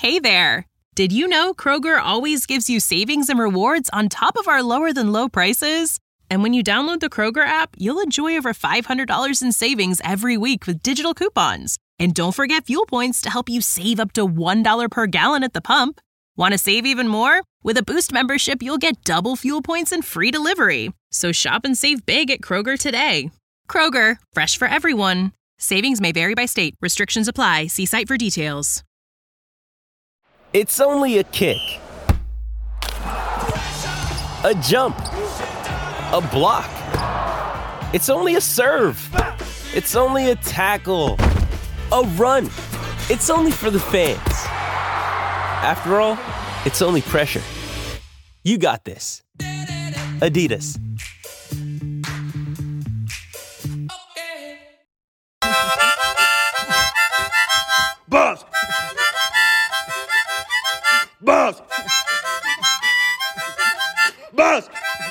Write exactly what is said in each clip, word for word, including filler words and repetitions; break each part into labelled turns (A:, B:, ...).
A: Hey there! Did you know Kroger always gives you savings and rewards on top of our lower-than-low prices? And when you download the Kroger app, you'll enjoy over five hundred dollars in savings every week with digital coupons. And don't forget fuel points to help you save up to one dollar per gallon at the pump. Want to save even more? With a Boost membership, you'll get double fuel points and free delivery. So shop and save big at Kroger today. Kroger, fresh for everyone. Savings may vary by state. Restrictions apply. See site for details.
B: It's only a kick, a jump, a block. It's only a serve. It's only a tackle, a run. It's only for the fans. After all, it's only pressure. You got this. Adidas.
C: Boss! Boss! Boss!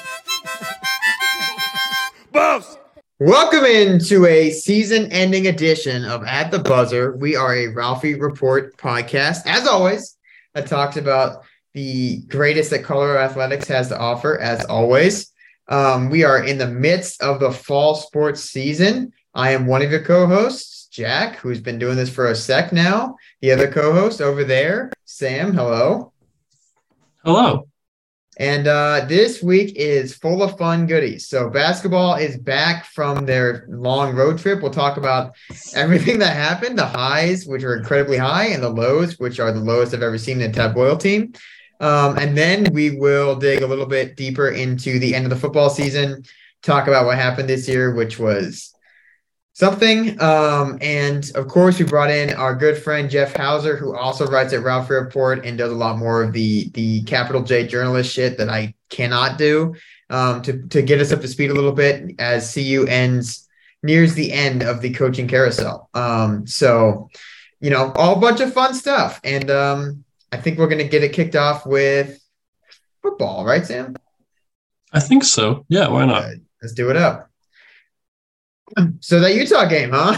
C: Boss!
D: Welcome into a season-ending edition of At the Buzzer. We are a Ralphie Report podcast. As always, that talks about the greatest that Colorado Athletics has to offer, as always. Um, we are in the midst of the fall sports season. I am one of your co-hosts, Jack, who's been doing this for a sec now. The other co-host over there, Sam, hello.
E: Hello.
D: And uh, this week is full of fun goodies. So basketball is back from their long road trip. We'll talk about everything that happened, the highs, which are incredibly high, and the lows, which are the lowest I've ever seen in a Ted Boyle team. Um, and then we will dig a little bit deeper into the end of the football season, talk about what happened this year, which was something. Um, and of course, we brought in our good friend Jeff Hauser, who also writes at Ralphie Report and does a lot more of the the capital J journalist shit that I cannot do, um, to to get us up to speed a little bit as C U ends nears the end of the coaching carousel. Um, so, you know, all bunch of fun stuff, and um, I think we're gonna get it kicked off with football, right, Sam?
E: I think so. Yeah, why not?
D: Good. Let's do it up. So that Utah game, huh?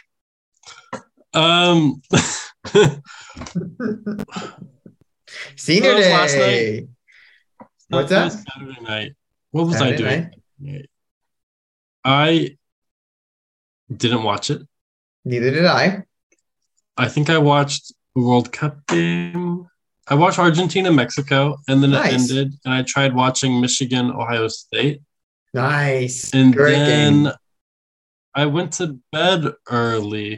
E: Um,
D: Senior
E: Day. Last
D: night. What's that?
E: Saturday night. What was
D: Saturday
E: I doing?
D: Night?
E: I didn't watch it.
D: Neither did I.
E: I think I watched the World Cup game. I watched Argentina, Mexico, and then
D: Nice.
E: it ended. And I tried watching Michigan, Ohio State.
D: Nice.
E: And
D: Great
E: then
D: game.
E: I went to bed early.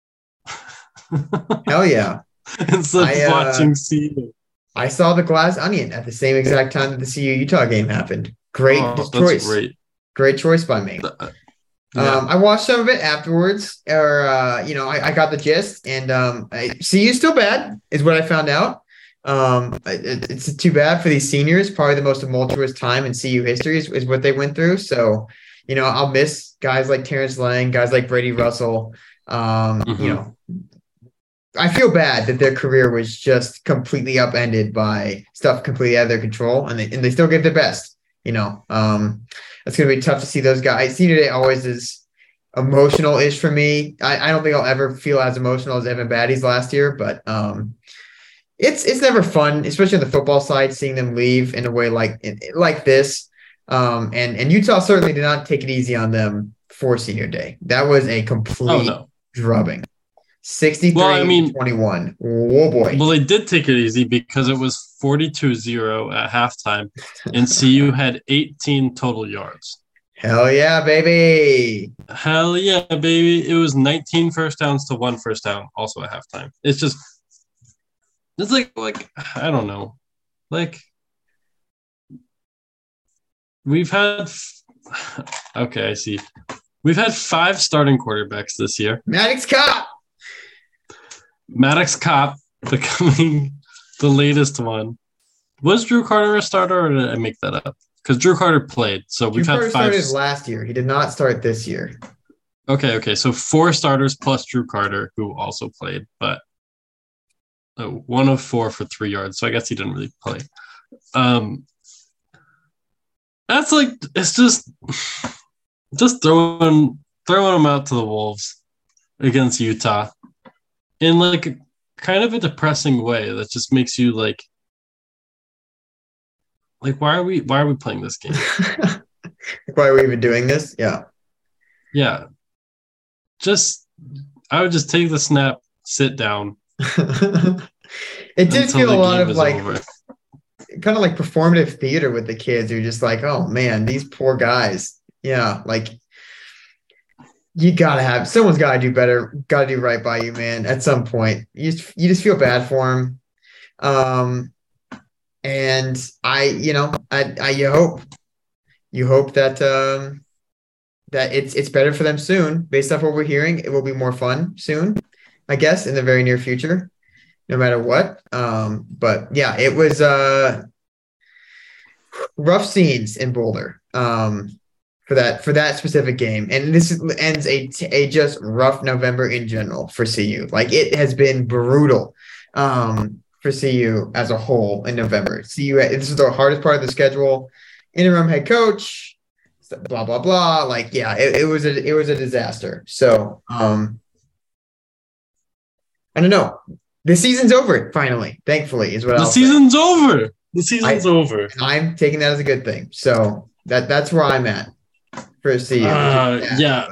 D: Hell yeah.
E: Instead
D: I,
E: of
D: uh,
E: watching C U.
D: I saw the Glass Onion at the same exact time that the C U Utah game happened. Great
E: Oh, that's
D: choice.
E: great.
D: Great choice by me.
E: Uh, yeah.
D: Um, I watched some of it afterwards, or uh, you know, I, I got the gist. And um, I, C U's still bad, is what I found out. Um, it, it's too bad for these seniors. Probably the most tumultuous time in C U history is, is what they went through. So, you know, I'll miss guys like Terrence Lang, guys like Brady Russell. Um,
E: Mhm.
D: You know, I feel bad that their career was just completely upended by stuff completely out of their control, and they and they still gave their best. You know, um, it's going to be tough to see those guys. Senior day always is emotional-ish for me. I, I don't think I'll ever feel as emotional as Evan Baddies last year, but um, it's it's never fun, especially on the football side, seeing them leave in a way like like this. Um, and and Utah certainly did not take it easy on them for senior day. That was a complete
E: Oh, no.
D: drubbing. sixty-three
E: Well, I mean-
D: twenty-one. Whoa, boy.
E: Well, they did take it easy because it was forty-two zero at halftime, and C U had eighteen total yards.
D: Hell yeah, baby.
E: Hell yeah, baby. It was nineteen first downs to one first down, also at halftime. It's just, it's like, like I don't know. Like, we've had, okay, I see. We've had five starting quarterbacks this year.
D: Maddox Cop.
E: Maddox Kopp becoming the latest one. Was Drew Carter a starter, or did I make that up? Because Drew Carter played, so we've
D: Drew Carter
E: had five.
D: started last year. He did not start this year.
E: Okay, okay, so four starters plus Drew Carter, who also played, but uh, one of four for three yards. So I guess he didn't really play. Um, that's like it's just just throwing throwing them out to the wolves against Utah. And like kind of a depressing way that just makes you like, like why are we why are we playing this game?
D: Why are we even doing this? Yeah.
E: Yeah. Just I would just take the snap, sit down.
D: It did
E: until
D: feel
E: the
D: a lot
E: game
D: of
E: is
D: like
E: over.
D: kind of like performative theater with the kids who are just like, oh man, these poor guys. Yeah, like you gotta have someone's gotta do better, gotta do right by you, man. At some point, you just you just feel bad for them. Um, and I, you know, I, I you hope you hope that um that it's it's better for them soon. Based off what we're hearing, it will be more fun soon, I guess, in the very near future, no matter what. Um, but yeah, it was uh rough scenes in Boulder. Um. For that for that specific game, and this ends a a just rough November in general for C U. Like it has been brutal um, for C U as a whole in November. C U, this is the hardest part of the schedule. Interim head coach, blah blah blah. Like yeah, it, it was a it was a disaster. So um, I don't know. The season's over finally. Thankfully, is what
E: the
D: I'll
E: season's
D: say.
E: over. The season's
D: I,
E: over.
D: I'm taking that as a good thing. So that that's where I'm at. For C U.
E: Uh, yeah.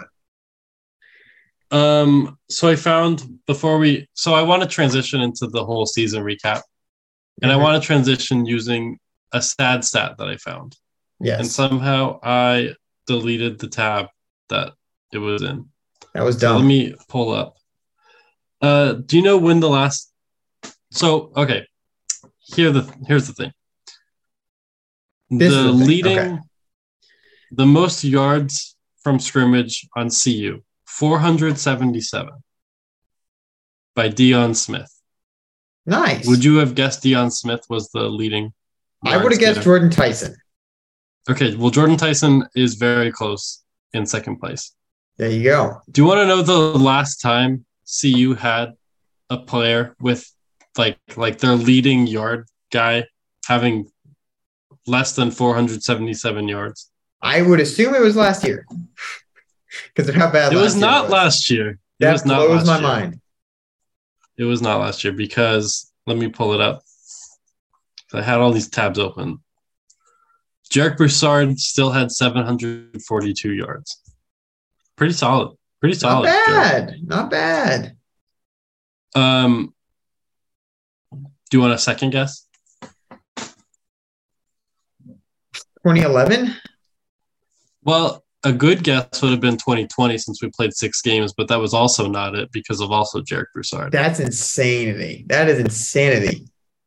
E: Um. So I found before we. So I want to transition into the whole season recap, and
D: Mhm.
E: I want to transition using a sad stat that I found,
D: Yes.
E: and somehow I deleted the tab that it was in.
D: That was
E: So
D: dumb.
E: let me pull up. Uh, do you know when the last? So okay, here the here's the thing.
D: This is
E: the
D: the thing,
E: leading,
D: okay.
E: the most yards from scrimmage on C U, four hundred seventy-seven by Dion Smith.
D: Nice.
E: Would you have guessed Dion Smith was the leading?
D: I would have
E: yards
D: guessed
E: getter?
D: Jordan Tyson.
E: Okay, well, Jordan Tyson is very close in second place.
D: There you go.
E: Do you want to know the last time C U had a player with like like their leading yard guy having less than four hundred seventy-seven yards?
D: I would assume it was last year. Because of how bad
E: It
D: last
E: was
D: year
E: not
D: was.
E: last year. It
D: That
E: was not
D: blows
E: last
D: my
E: year.
D: mind.
E: It was not last year because let me pull it up. I had all these tabs open. Jarek Broussard still had seven hundred forty-two yards. Pretty solid. Pretty
D: Not
E: solid.
D: bad. Not bad.
E: Jarek. Um, do you want a second guess?
D: twenty eleven?
E: Well, a good guess would have been twenty twenty since we played six games, but that was also not it because of also Jarek Broussard.
D: That's insanity. That is insanity.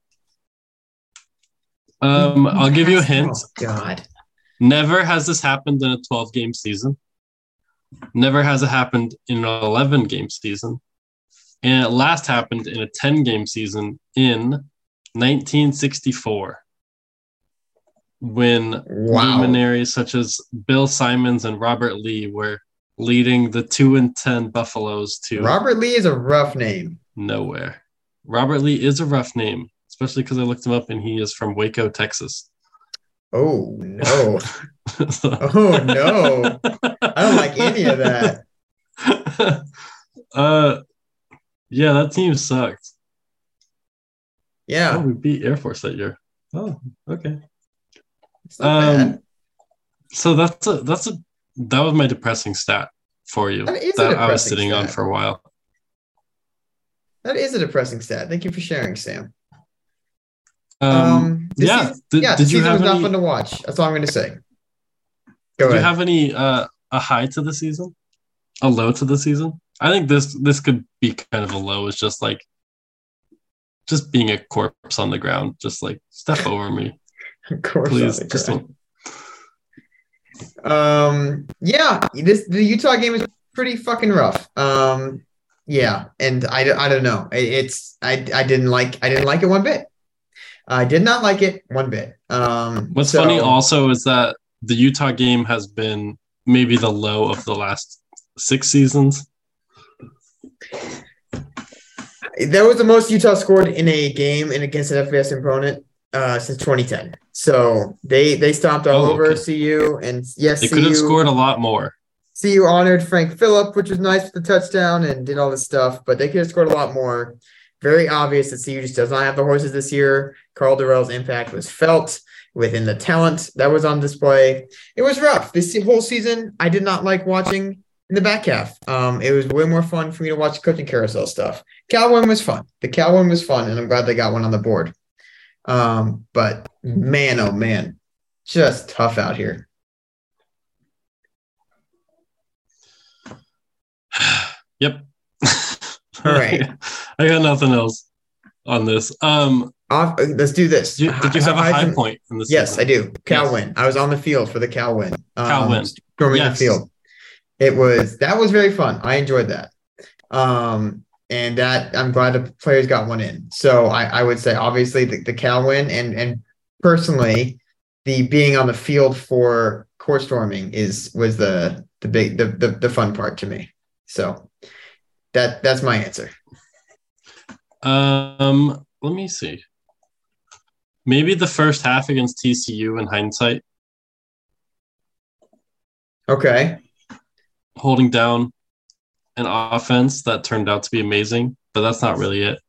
E: Um, I'll give you a hint.
D: Oh, God.
E: Never has this happened in a twelve-game season. Never has it happened in an eleven-game season. And it last happened in a ten-game season in nineteen sixty-four when
D: Wow.
E: luminaries such as Bill Simons and Robert Lee were leading the two and ten Buffaloes to
D: Robert Lee is a rough name.
E: nowhere. Robert Lee is a rough name, especially because I looked him up and he is from Waco, Texas.
D: Oh, no. Oh, no. I don't like any of that.
E: uh, yeah, that team sucked. Oh,
D: Yeah.
E: we beat Air Force that year. Oh, okay.
D: It's not
E: Um,
D: bad.
E: So that's a that's a that was my depressing stat for you
D: That is a
E: that I was
D: depressing
E: sitting on
D: stat.
E: for a while.
D: That is a depressing stat. Thank you for sharing, Sam.
E: Um,
D: Um, this
E: yeah.
D: season-
E: Did,
D: yeah,
E: did
D: the
E: you
D: season
E: have
D: was not
E: any?
D: fun to watch. That's all I'm going to say. Go
E: Did you
D: ahead.
E: have any uh, a high to the season? A low to the season? I think this this could be kind of a low. It's just like just being a corpse on the ground. Just like step over me,
D: Of course,
E: please.
D: on the
E: Just
D: ground.
E: don't.
D: Um, yeah, this the Utah game is pretty fucking rough. Um, yeah, and I, I don't know. It- It's I I didn't like I didn't like it one bit. I did not like it one bit. Um,
E: What's
D: so-
E: funny also is that the Utah game has been maybe the low of the last six seasons.
D: That was the most Utah scored in a game and against an F B S opponent uh, since twenty ten. So they they stomped all
E: Oh,
D: over
E: okay.
D: C U, and yes,
E: They could have
D: C U
E: scored a lot more.
D: C U honored Frank Phillip, which was nice with the touchdown and did all this stuff, but they could have scored a lot more. very obvious that C U just does not have the horses this year. Carl Durrell's impact was felt within the talent that was on display. It was rough. This whole season, I did not like watching in the back half. Um, it was way more fun for me to watch coaching carousel stuff. Cal win was fun. The Cal win was fun, and I'm glad they got one on the board. Um, but man, oh man, just tough out here.
E: Yep.
D: All right.
E: I got nothing else on this. Um,
D: Off, let's do this.
E: did you, did you have a high point in this?
D: Yes,
E: season?
D: I do. Cal
E: Yes.
D: win. I was on the field for the Cal win. Um,
E: Cal win.
D: Storming
E: Yes.
D: the field. It was that was very fun. I enjoyed that. Um, and that I'm glad the players got one in. So I, I would say obviously the, the Cal win and and personally the being on the field for court storming is was the the big the the, the fun part to me. So that that's my answer.
E: Um, let me see. Maybe the first half against T C U in hindsight,
D: Okay.
E: holding down an offense that turned out to be amazing, but that's not really it.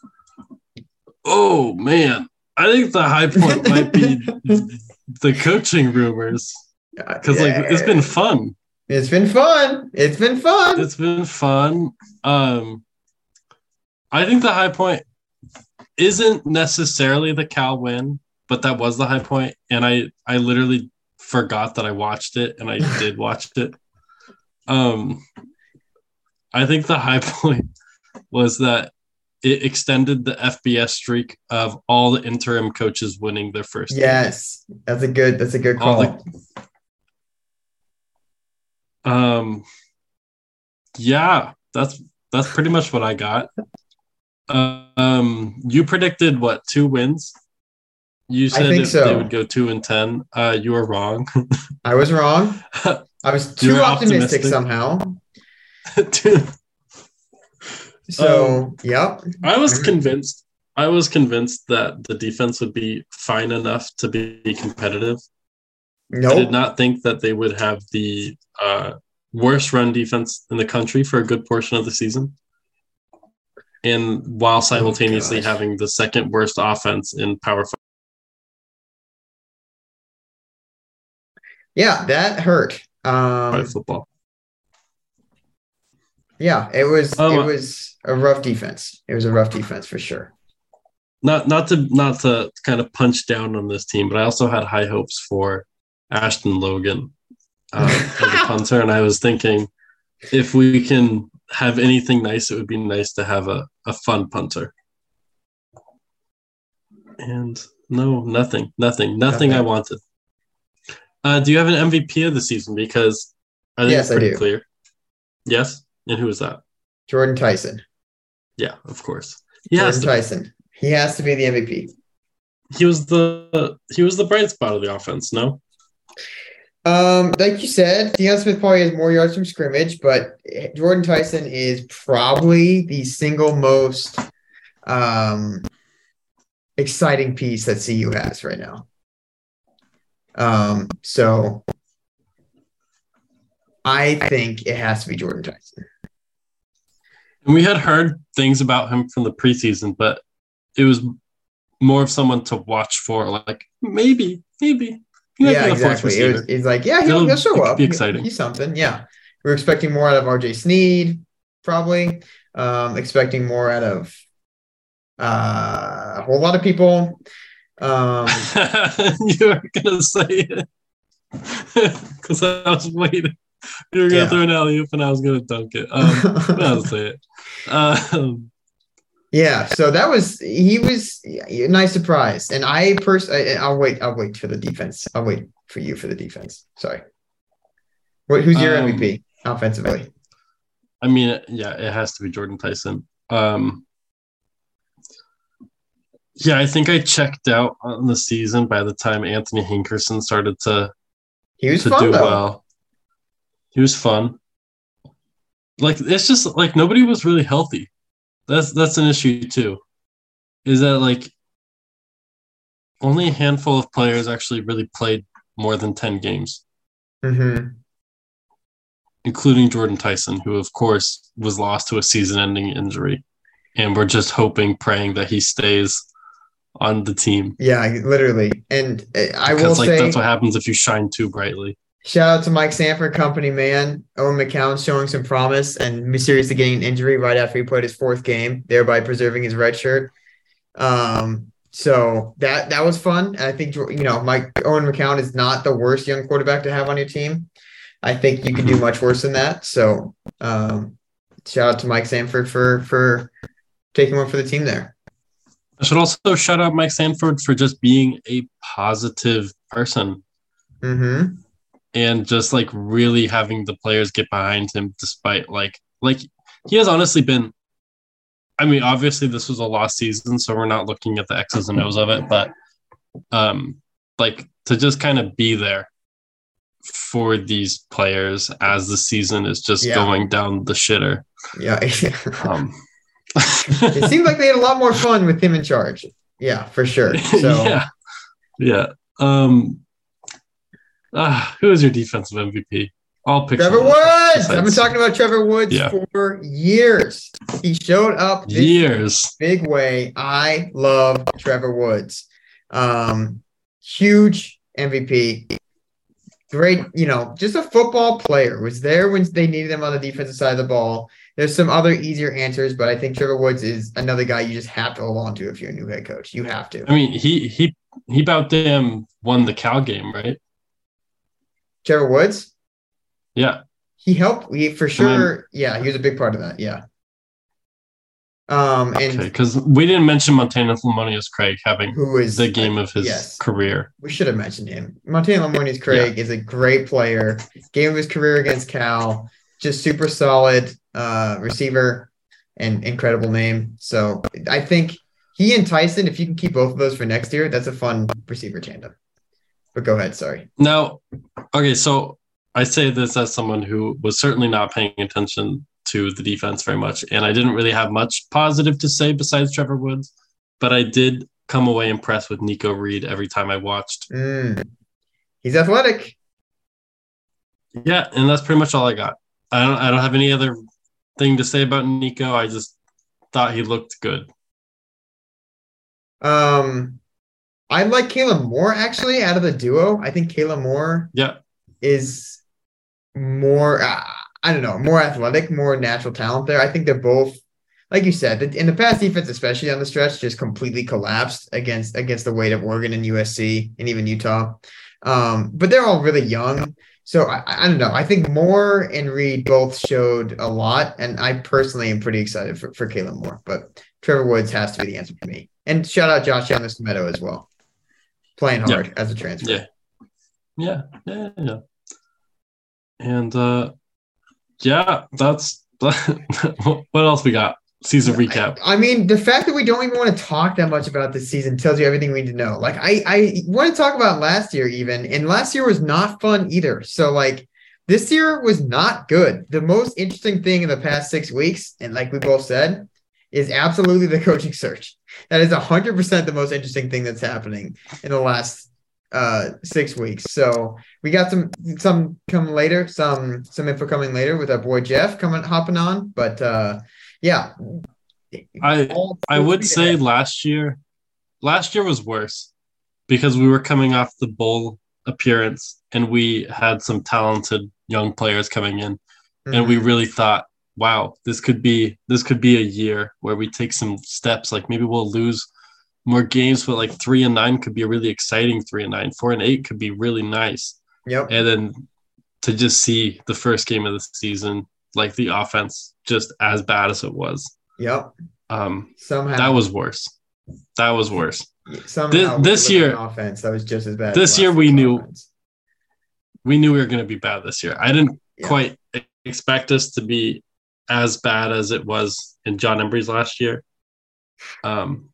E: Oh man, I think the high point might be the coaching rumors because like it's been fun.
D: It's been fun. It's been fun.
E: It's been fun. Um, I think the high point isn't necessarily the Cal win, but that was the high point, and I I literally forgot that I watched it, and I did watch it. Um, I think the high point was that it extended the F B S streak of all the interim coaches winning their first.
D: Yes, that's a good. That's a good
E: All
D: call.
E: the- Um, yeah, that's that's pretty much what I got. Uh, um, you predicted what two wins? You said
D: think
E: it-
D: so.
E: they would go two and ten. Uh, you were wrong.
D: I was wrong. I was
E: You
D: too
E: were
D: optimistic,
E: optimistic.
D: somehow.
E: Two-
D: So,
E: Um,
D: yep.
E: I was
D: Mhm.
E: convinced. I was convinced that the defense would be fine enough to be competitive. I did
D: Nope.
E: not think that they would have the uh, worst run defense in the country for a good portion of the season. And while simultaneously
D: gosh.
E: having the second worst offense in Power Five.
D: Yeah, that hurt. Um,
E: football.
D: yeah, it was.
E: Um,
D: it was a rough defense. It was a rough defense for sure.
E: Not not to not to kind of punch down on this team, but I also had high hopes for Ashton Logan uh, as a punter, and I was thinking if we can have anything nice, it would be nice to have a, a fun punter. And no, nothing, nothing, nothing,
D: Nothing.
E: I wanted. Uh, do you have an M V P of the season? Because I think
D: Yes,
E: it's
D: I
E: pretty
D: do.
E: clear. Yes, and who is that?
D: Jordan Tyson.
E: Yeah, of course. He has
D: Jordan
E: to.
D: Tyson. He has to be the M V P.
E: He was the he was the bright spot of the offense. No.
D: Um, like you said, Deion Smith probably has more yards from scrimmage, but Jordan Tyson is probably the single most um, exciting piece that C U has right now. Um, so I think it has to be Jordan Tyson.
E: And we had heard things about him from the preseason, but it was more of someone to watch for. Like maybe, maybe. He might
D: Yeah,
E: be the fourth
D: exactly. It
E: receiver.
D: was, it's like, yeah, he'll,
E: It'll-
D: he'll show
E: it could
D: up.
E: be exciting.
D: He's something. Yeah. We're expecting more out of R J Sneed, probably. Um, expecting more out of uh, a whole lot of people. Um,
E: You were gonna say it because I was waiting. You were gonna
D: Yeah.
E: throw an alley oop and I was gonna dunk it. Um, I'll say it. Um,
D: yeah, so that was he was a nice surprise, and I personally, I'll wait. I'll wait for the defense. I'll wait for you for the defense. Sorry. What? Who's your
E: Um,
D: M V P offensively?
E: I mean, yeah, it has to be Jordan Tyson. Um, yeah, I think I checked out on the season by the time Anthony Hinkerson started to
D: He was
E: to
D: fun
E: do
D: though.
E: well. He was fun. Like it's just like nobody was really healthy. That's that's an issue too. Is that like only a handful of players actually really played more than ten games,
D: Mm-hmm.
E: including Jordan Tyson, who of course was lost to a season-ending injury. and we're just hoping, praying that he stays on the team.
D: Yeah, literally. And uh, I
E: Because,
D: will
E: like,
D: say,
E: that's what happens if you shine too brightly.
D: shout out to Mike Sanford Company, man. Owen McCown showing some promise and mysteriously getting an injury right after he played his fourth game, thereby preserving his red shirt. Um, so that that was fun. And I think, you know, Mike Owen McCown is not the worst young quarterback to have on your team. I think you can do much worse than that. So um, shout out to Mike Sanford for for taking one for the team there.
E: I should also shout out Mike Sanford for just being a positive person.
D: Mm-hmm.
E: And just like really having the players get behind him despite like like he has honestly been, I mean, obviously this was a lost season, so we're not looking at the X's and O's of it, but um like to just kind of be there for these players as the season is just
D: Yeah.
E: going down the shitter.
D: Yeah.
E: Um
D: It seemed like they had a lot more fun with him in charge. Yeah, for sure. So
E: yeah. Yeah. Um Ah, who is your defensive M V P? I'll pick
D: Trevor
E: someone
D: Woods.
E: besides-
D: I've been talking about Trevor Woods
E: Yeah.
D: for years. He showed up this
E: years.
D: big way. I love Trevor Woods. Um, huge M V P. Great, you know, just a football player. Was there when they needed him on the defensive side of the ball. There's some other easier answers, but I think Trevor Woods is another guy you just have to hold on to if you're a new head coach. You have to.
E: I mean, he he he about damn won the Cal game, right?
D: Trevor Woods,
E: Yeah.
D: he helped. He for sure. Yeah, he was a big part of that. Yeah. Um, and
E: Okay, because we didn't mention Montana Lamonius Craig having
D: who is
E: the game of his
D: yes.
E: career.
D: We should have mentioned him. Montana Lamonius Craig is a great player. Game of his career against Cal. Just super solid uh, receiver and incredible name. So I think he and Tyson, if you can keep both of those for next year, that's a fun receiver tandem. But go ahead. Sorry.
E: Now, okay, so I say this as someone who was certainly not paying attention to the defense very much, and I didn't really have much positive to say besides Trevor Woods, but I did come away impressed with Nico Reed every time I watched.
D: Mm. He's athletic.
E: Yeah, and that's pretty much all I got. I don't I don't have any other thing to say about Nico. I just thought he looked good.
D: Um, I like Kayla Moore, actually, out of the duo. I think Kayla Moore
E: Yeah.
D: is more, uh, I don't know, more athletic, more natural talent there. I think they're both, like you said, in the past defense, especially on the stretch, just completely collapsed against against the weight of Oregon and U S C and even Utah. Um, but they're all really young. So I, I don't know. I think Moore and Reed both showed a lot, and I personally am pretty excited for, for Kayla Moore. But Trevor Woods has to be the answer for me. And shout out Josh Young-Meadow as well, playing hard
E: Yeah.
D: as a transfer.
E: Yeah. Yeah. Yeah. Yeah. And uh yeah, that's what else we got? Season recap.
D: I mean, the fact that we don't even want to talk that much about this season tells you everything we need to know. Like, I, I want to talk about last year even, and last year was not fun either. So, like, this year was not good. The most interesting thing in the past six weeks, and like we both said, is absolutely the coaching search. That is one hundred percent the most interesting thing that's happening in the last uh, six weeks. So we got some some coming later, some some info coming later with our boy Jeff coming hopping on, but. uh Yeah.
E: I I would say last year, last year was worse because we were coming off the bowl appearance and we had some talented young players coming in,
D: mm-hmm.
E: and we really thought, wow, this could be this could be a year where we take some steps. Like maybe we'll lose more games, but like three and nine could be a really exciting three and nine. Four and eight could be really nice.
D: Yep.
E: And then to just see the first game of the season, like the offense just as bad as it was.
D: Yep.
E: Um,
D: Somehow
E: that was worse. That was worse.
D: Somehow
E: this, this year,
D: offense that was just as bad.
E: This year we knew
D: offense.
E: we knew we were going to be bad this year. I didn't
D: yeah.
E: quite expect us to be as bad as it was in John Embry's last year. Um,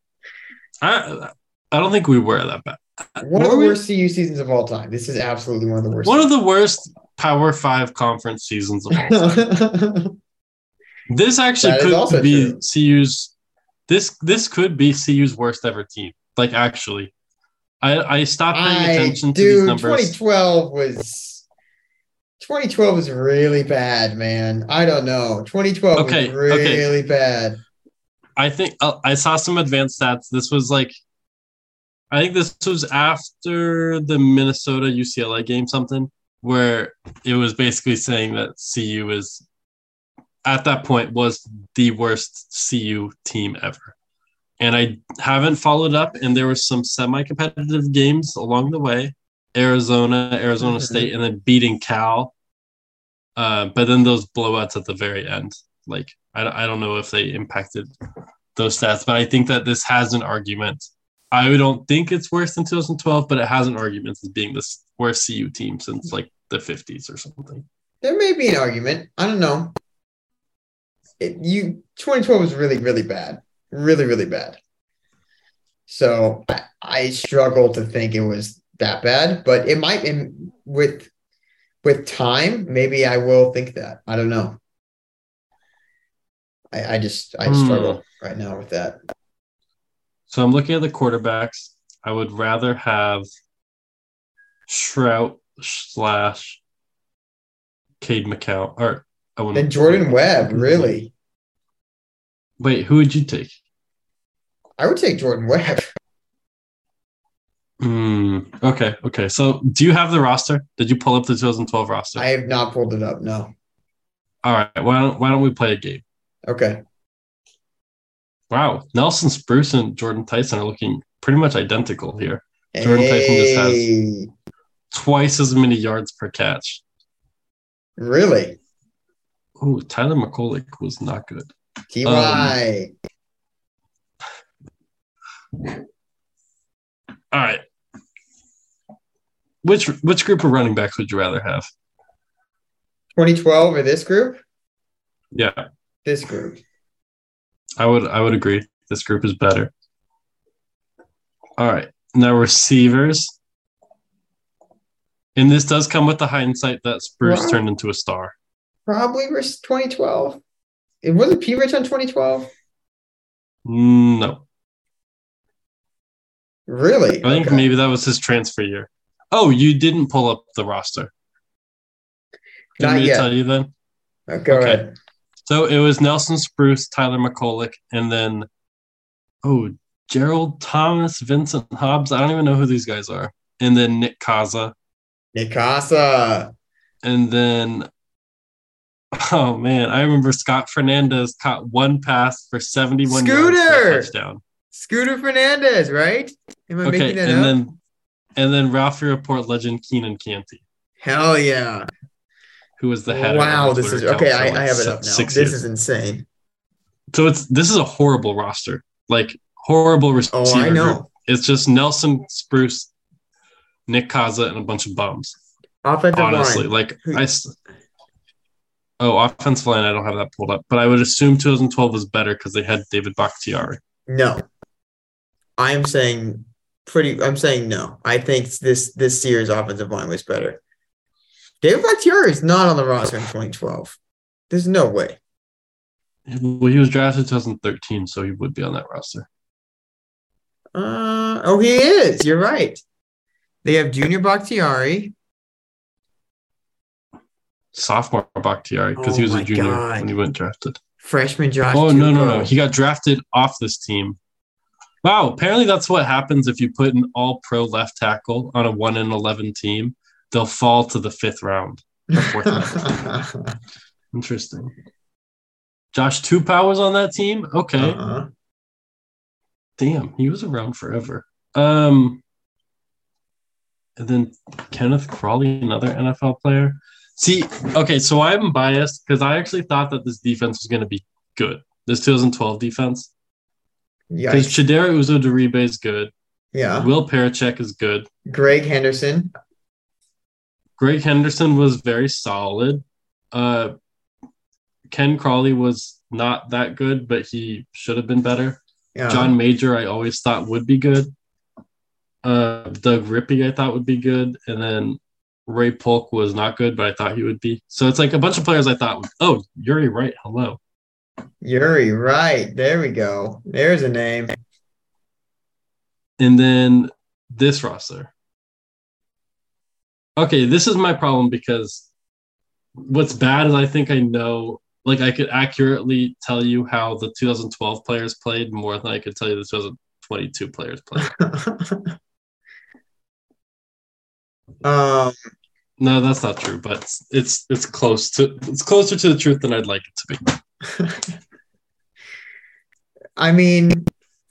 E: I I don't think we were that bad.
D: One
E: were
D: of the
E: we?
D: worst C U seasons of all time. This is absolutely one of the worst.
E: One of the worst Power Five conference seasons of all time. This actually could be true. C U's. This this could be C U's worst ever team. Like actually, I I stopped paying
D: I,
E: attention to
D: dude,
E: these numbers.
D: twenty twelve was twenty twelve was really bad, man. I don't know. twenty twelve
E: okay,
D: was really
E: okay.
D: bad.
E: I think uh, I saw some advanced stats. This was like, I think this was after the Minnesota U C L A game, something where it was basically saying that C U is at that point was the worst C U team ever. And I haven't followed up, and there were some semi-competitive games along the way. Arizona, Arizona mm-hmm. State, and then beating Cal. Uh, but then those blowouts at the very end, like, I, I don't know if they impacted those stats, but I think that this has an argument. I don't think it's worse than twenty twelve, but it has an argument as being the worst C U team since, like, the fifties or something.
D: There may be an argument. I don't know. It, you twenty twelve was really, really bad. Really, really bad. So I, I struggle to think it was that bad, but it might. In, with with time, maybe I will think that. I don't know. I, I just I
E: hmm.
D: struggle right now with that.
E: So I'm looking at the quarterbacks. I would rather have Shrout slash Cade McCown or I want
D: and Jordan Webb, really.
E: Wait, who would you take?
D: I would take Jordan Webb.
E: Mm, okay, okay. So do you have the roster? Did you pull up the twenty twelve roster?
D: I have not pulled it up, no.
E: All right, why don't, why don't we play a game?
D: Okay.
E: Wow, Nelson Spruce and Jordan Tyson are looking pretty much identical here. Jordan hey. Tyson just has twice as many yards per catch.
D: Really?
E: Oh, Tyler McCulloch was not good.
D: T Y.
E: Um, all right. Which which group of running backs would you rather have?
D: twenty twelve or this group?
E: Yeah.
D: This group.
E: I would I would agree. This group is better. All right. Now receivers. And this does come with the hindsight that Spruce wow. turned into a star.
D: Probably twenty twelve. It wasn't P. Rich on twenty twelve?
E: No.
D: Really?
E: I think okay. maybe that was his transfer year. Oh, you didn't pull up the roster. Did
D: Not
E: me
D: yet.
E: To tell you then?
D: Oh, go okay. ahead.
E: So it was Nelson Spruce, Tyler McCulloch, and then, oh, Gerald Thomas, Vincent Hobbs. I don't even know who these guys are. And then Nick Kaza.
D: Nick Kaza.
E: And then, oh, man, I remember Scott Fernandez caught one pass for seventy-one
D: Scooter!
E: yards for a touchdown.
D: Scooter Fernandez, right? Am I
E: okay,
D: making that
E: and
D: up?
E: then and then Ralphie Report legend Keenan Canty.
D: Hell yeah.
E: Who was the head
D: wow,
E: of
D: this is okay. I, like I have it up now. This years. is insane.
E: So it's this is a horrible roster. Like horrible receiver.
D: Oh, I know.
E: Group. It's just Nelson Spruce, Nick Kaza, and a bunch of bums.
D: Offensive
E: Honestly,
D: line.
E: like I Oh, offensive line, I don't have that pulled up. But I would assume twenty twelve was better because they had David Bakhtiari.
D: No. I'm saying pretty I'm saying no. I think this this year's offensive line was better. David Bakhtiari is not on the roster in twenty twelve. There's no way.
E: Well, he was drafted in twenty thirteen, so he would be on that roster.
D: Uh oh, he is. You're right. They have Junior Bakhtiari.
E: Sophomore Bakhtiari, because oh he was a junior God. when he went drafted.
D: Freshman Josh.
E: Oh,
D: Tupo.
E: no, no, no. He got drafted off this team. Wow, apparently that's what happens if you put an all-pro left tackle on a one and eleven team. They'll fall to the fifth round. Or fourth round. Interesting. Josh Tupou was on that team? Okay.
D: Uh-huh.
E: Damn, he was around forever. Um, and then Kenneth Crawley, another N F L player. See, okay, so I'm biased because I actually thought that this defense was going to be good. This twenty twelve defense. Because Chidera Uzodiribe is good.
D: Yeah.
E: Will Parachek is good.
D: Greg Henderson.
E: Greg Henderson was very solid. Uh, Ken Crawley was not that good, but he should have been better.
D: Yeah.
E: John Major, I always thought would be good. Uh, Doug Rippey, I thought would be good. And then Ray Polk was not good, but I thought he would be. So it's like a bunch of players I thought, oh, Yuri Wright, hello.
D: Yuri Wright. There we go. There's a name.
E: And then this roster. Okay, this is my problem because what's bad is I think I know like I could accurately tell you how the two thousand twelve players played more than I could tell you the two thousand twenty-two players played.
D: um,
E: no, that's not true, but it's, it's it's close to it's closer to the truth than I'd like it to be.
D: I mean,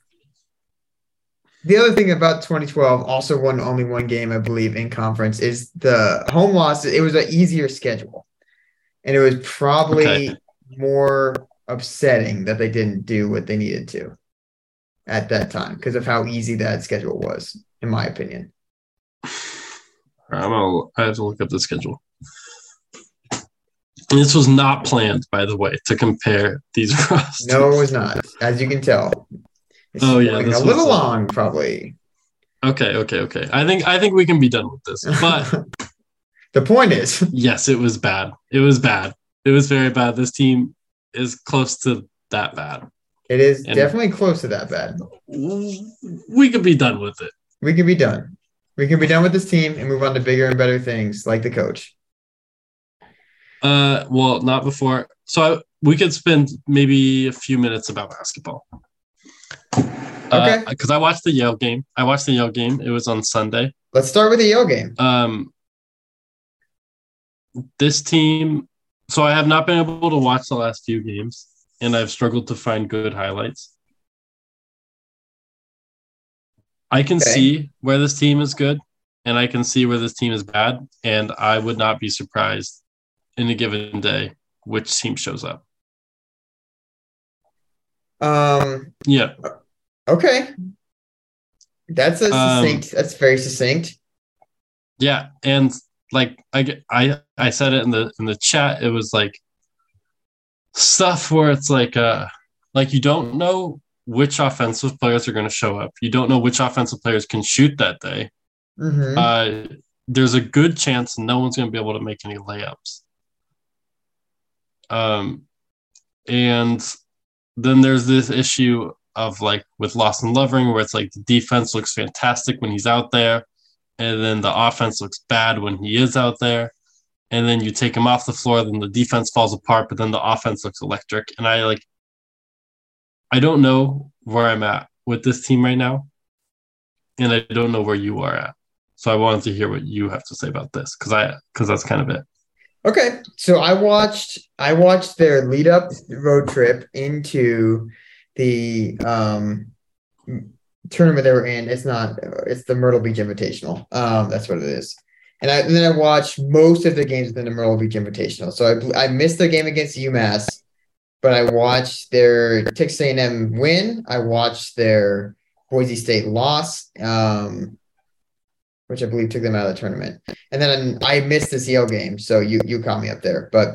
D: the other thing about twenty twelve, also won only one game, I believe, in conference, is the home loss. It was an easier schedule. And it was probably okay. more upsetting that they didn't do what they needed to at that time because of how easy that schedule was, in my opinion.
E: I'm gonna, I have to look up the schedule. This was not planned, by the way, to compare these rosters.
D: No, it was not, as you can tell. It's
E: oh yeah, this
D: a little
E: was,
D: long, probably.
E: Okay, okay, okay. I think I think we can be done with this, but.
D: The point is,
E: yes, it was bad. It was bad. It was very bad. This team is close to that bad.
D: It is
E: and
D: definitely close to that bad.
E: We could be done with it.
D: We can be done. We can be done with this team and move on to bigger and better things like the coach.
E: Uh, well, not before. So I, we could spend maybe a few minutes about basketball.
D: Okay.
E: Because uh, I watched the Yale game. I watched the Yale game. It was on Sunday.
D: Let's start with the Yale game.
E: Um. This team, so I have not been able to watch the last few games, and I've struggled to find good highlights. I can okay. see where this team is good, and I can see where this team is bad, and I would not be surprised in a given day which team shows up.
D: Um.
E: Yeah.
D: Okay. That's a succinct. Um, that's very succinct.
E: Yeah, and. Like I, I I said it in the in the chat, it was like stuff where it's like uh like you don't know which offensive players are going to show up. You don't know which offensive players can shoot that day.
D: Mm-hmm.
E: Uh, there's a good chance no one's going to be able to make any layups. Um, and then there's this issue of like with Lawson Lovering where it's like the defense looks fantastic when he's out there. And then the offense looks bad when he is out there. And then you take him off the floor, then the defense falls apart, but then the offense looks electric. And I like, I don't know where I'm at with this team right now. And I don't know where you are at. So I wanted to hear what you have to say about this because I, because that's kind of it.
D: Okay. So I watched, I watched their lead up road trip into the, um, tournament they were in. It's not, it's the Myrtle Beach Invitational. Um, that's what it is. And, I, and then I watched most of the games within the Myrtle Beach Invitational. So I, I missed the game against UMass, but I watched their Texas A and M win. I watched their Boise State loss, um, which I believe took them out of the tournament. And then I missed this Yale game. So you, you caught me up there, but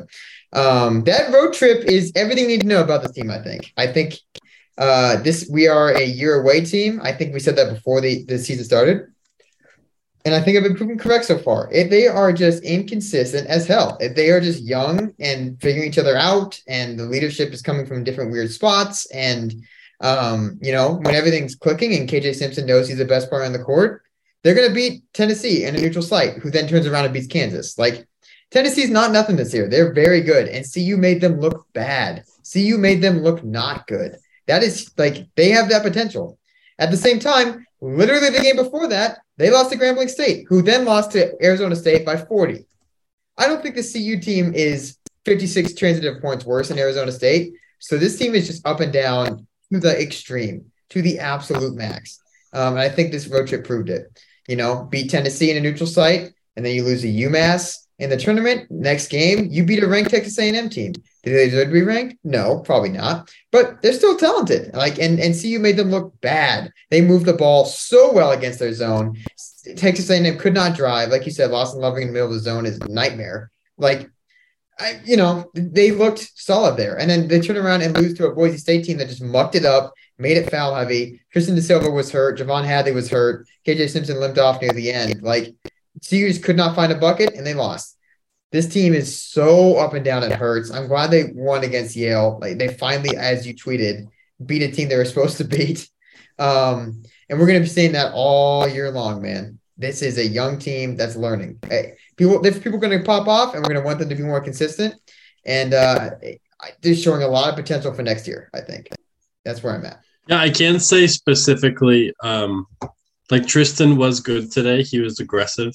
D: um, that road trip is everything you need to know about this team. I think, I think, Uh, this we are a year away team. I think we said that before the, the season started. And I think I've been proven correct so far. If they are just inconsistent as hell, if they are just young and figuring each other out and the leadership is coming from different weird spots and, um, you know, when everything's clicking and K J Simpson knows he's the best player on the court, they're going to beat Tennessee in a neutral site, who then turns around and beats Kansas. Like, Tennessee's not nothing this year. They're very good. And C U made them look bad. C U made them look not good. That is like, they have that potential. At the same time, literally the game before that, they lost to Grambling State, who then lost to Arizona State by forty. I don't think the C U team is fifty-six transitive points worse than Arizona State. So this team is just up and down to the extreme, to the absolute max. Um, and I think this road trip proved it. You know, beat Tennessee in a neutral site, and then you lose to UMass in the tournament. Next game, you beat a ranked Texas A and M team. Did they deserve to be ranked? No, probably not. But they're still talented. Like, and, and C U made them look bad. They moved the ball so well against their zone. Texas A and M could not drive. Like you said, Lawson Lovering in the middle of the zone is a nightmare. Like, I, you know, they looked solid there. And then they turn around and lose to a Boise State team that just mucked it up, made it foul heavy. Tristan DeSilva was hurt. Javon Hadley was hurt. K J Simpson limped off near the end. Like, C U just could not find a bucket, and they lost. This team is so up and down, it hurts. I'm glad they won against Yale. Like, they finally, as you tweeted, beat a team they were supposed to beat. Um, and we're going to be seeing that all year long, man. This is a young team that's learning. Hey, people, if people are going to pop off, and we're going to want them to be more consistent. And uh, I, they're showing a lot of potential for next year. I think that's where I'm at.
E: Yeah, I can say specifically, um, like Tristan was good today. He was aggressive,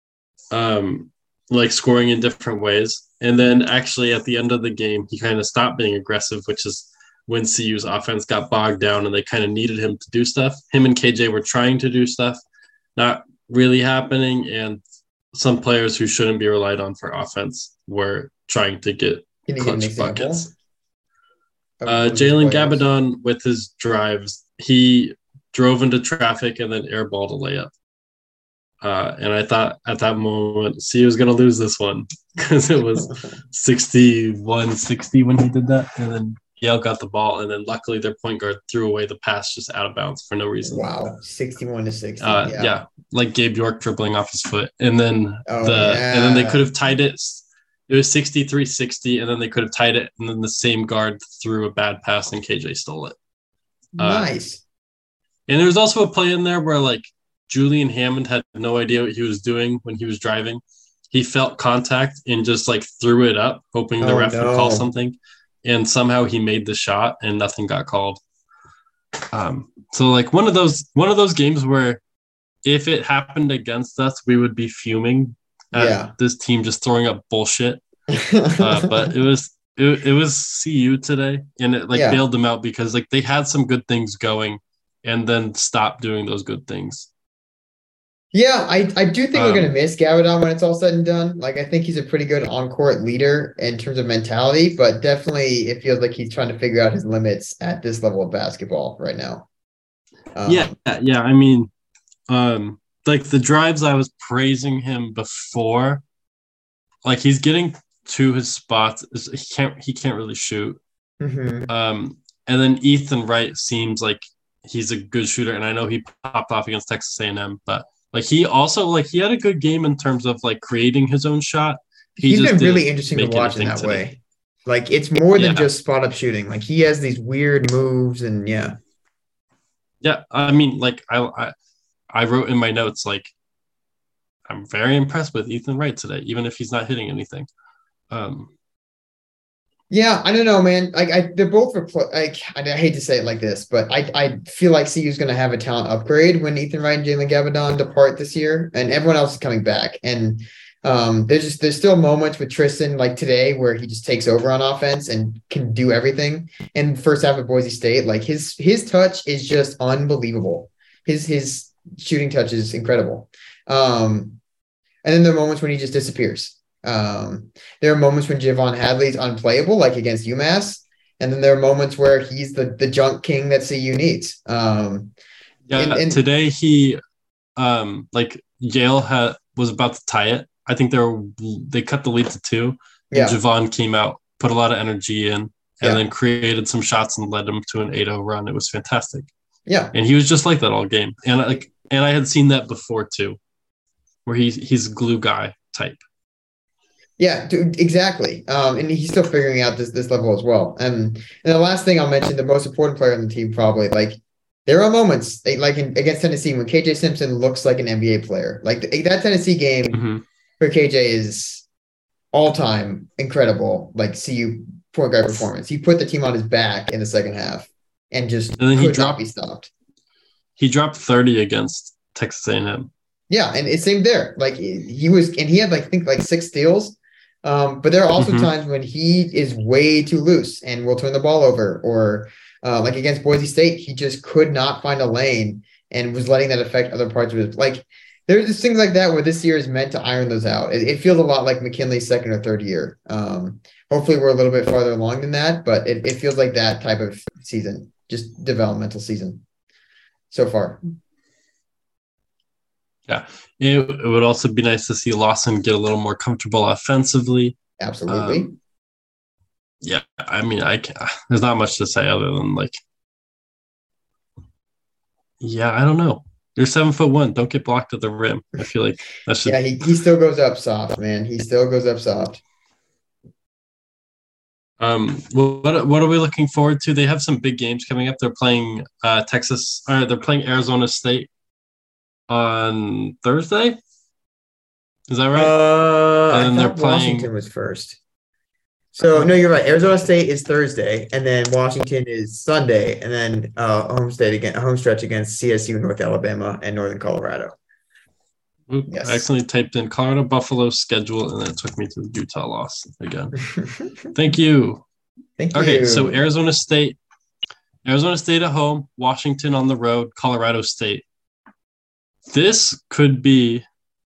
E: um, like scoring in different ways. And then actually at the end of the game, he kind of stopped being aggressive, which is when C U's offense got bogged down and they kind of needed him to do stuff. Him and K J were trying to do stuff, not really happening. And some players who shouldn't be relied on for offense were trying to get
D: Can you give an
E: clutch
D: example?
E: buckets.
D: of
E: Uh,
D: one of these
E: Jalen
D: players?
E: Gabadon with his drives, he drove into traffic and then airballed a layup. Uh, and I thought at that moment, C U was going to lose this one because it was sixty-one sixty when he did that. And then Yale got the ball. And then luckily their point guard threw away the pass just out of bounds for no reason.
D: Wow, sixty-one to sixty.
E: Uh,
D: yeah.
E: yeah. like Gabe York dribbling off his foot. And then
D: Oh,
E: the
D: yeah.
E: and then they could have tied it. It was sixty-three sixty, and then they could have tied it. And then the same guard threw a bad pass and K J stole it. Uh,
D: Nice.
E: And there was also a play in there where like Julian Hammond had no idea what he was doing when he was driving. He felt contact and just like threw it up, hoping the
D: Oh,
E: ref would
D: no.
E: call something. And somehow he made the shot and nothing got called. Um, so like one of those one of those games where if it happened against us, we would be fuming at
D: Yeah.
E: this team just throwing up bullshit. Uh, but it was it, it was C U today, and it like
D: Yeah.
E: bailed them out because like they had some good things going and then stopped doing those good things.
D: Yeah, I, I do think we're
E: Um,
D: going to miss Gabadon when it's all said and done. Like, I think he's a pretty good on-court leader in terms of mentality, but definitely it feels like he's trying to figure out his limits at this level of basketball right now. Um,
E: yeah, yeah. I mean, um, like the drives I was praising him before, like he's getting to his spots. He can't he can't really shoot.
D: mhm.
E: Um, and then Ethan Wright seems like he's a good shooter, and I know he popped off against Texas A and M, but like he also like he had a good game in terms of like creating his own shot. He
D: He's
E: just
D: been really
E: didn't
D: interesting to
E: make
D: watch in
E: anything
D: that
E: today.
D: way. Like, it's more than
E: Yeah.
D: just spot-up shooting. Like, he has these weird moves and, yeah.
E: Yeah, I mean, like I, I, I wrote in my notes like I'm very impressed with Ethan Wright today, even if he's not hitting anything. Um,
D: Yeah, I don't know, man. Like, I they're both repl- like I, I hate to say it like this, but I I feel like C U's going to have a talent upgrade when Ethan Wright and Jalen Gabadon depart this year, and everyone else is coming back. And um, there's just there's still moments with Tristan like today where he just takes over on offense and can do everything. And first half of Boise State, like his his touch is just unbelievable. His his shooting touch is incredible. Um, and then there are moments when he just disappears. Um, there are moments when Javon Hadley's unplayable, like against UMass, and then there are moments where he's the the junk king that C U needs. Um,
E: yeah,
D: And- and-
E: today he, um, like Yale had was about to tie it. I think they were they cut the lead to two. And
D: yeah,
E: Javon came out, put a lot of energy in, and
D: Yeah.
E: then created some shots and led them to an eight oh run. It was fantastic,
D: yeah,
E: and he was just like that all game. And like, and I had seen that before too, where he's he's a glue guy type.
D: yeah, dude, exactly. Um, and he's still figuring out this this level as well. And and the last thing I'll mention, the most important player on the team, probably like there are moments eh, like in, against Tennessee when K J Simpson looks like an N B A player. Like th- that Tennessee game
E: Mhm.
D: for K J is all time incredible. Like C U point guard performance. He put the team on his back in the second half and just
E: And then he
D: could not
E: dropped-
D: be stopped.
E: He dropped thirty against Texas A and M.
D: Yeah, and it's same there. Like he was, and he had like I think like six steals. Um, but there are also
E: Mhm.
D: times when he is way too loose and will turn the ball over, or uh, like against Boise State, he just could not find a lane and was letting that affect other parts of his. Like there's just things like that where this year is meant to iron those out. It, it feels a lot like McKinley's second or third year. Um, hopefully, we're a little bit farther along than that, but it, it feels like that type of season, just developmental season so far.
E: Yeah, it, it would also be nice to see Lawson get a little more comfortable offensively.
D: Absolutely.
E: Um, yeah, I mean, I can, there's not much to say other than like, yeah, I don't know. You're seven foot one. Don't get blocked at the rim. I feel like that should.
D: Yeah, he, he still goes up soft, man. He still goes up soft.
E: Um, what what are we looking forward to? They have some big games coming up. They're playing uh, Texas. Or they're playing Arizona State on Thursday. Is that right?
D: Uh,
E: And
D: I
E: they're
D: thought
E: playing-
D: Washington was first. So no, you're right. Arizona State is Thursday, and then Washington is Sunday, and then uh, home state again, a home stretch against C S U, North Alabama, and Northern Colorado.
E: Oop,
D: Yes.
E: I accidentally typed in Colorado Buffalo schedule, and then it took me to the Utah loss again. Thank you.
D: Thank you.
E: Okay, so Arizona State, Arizona State at home, Washington on the road, Colorado State. This could be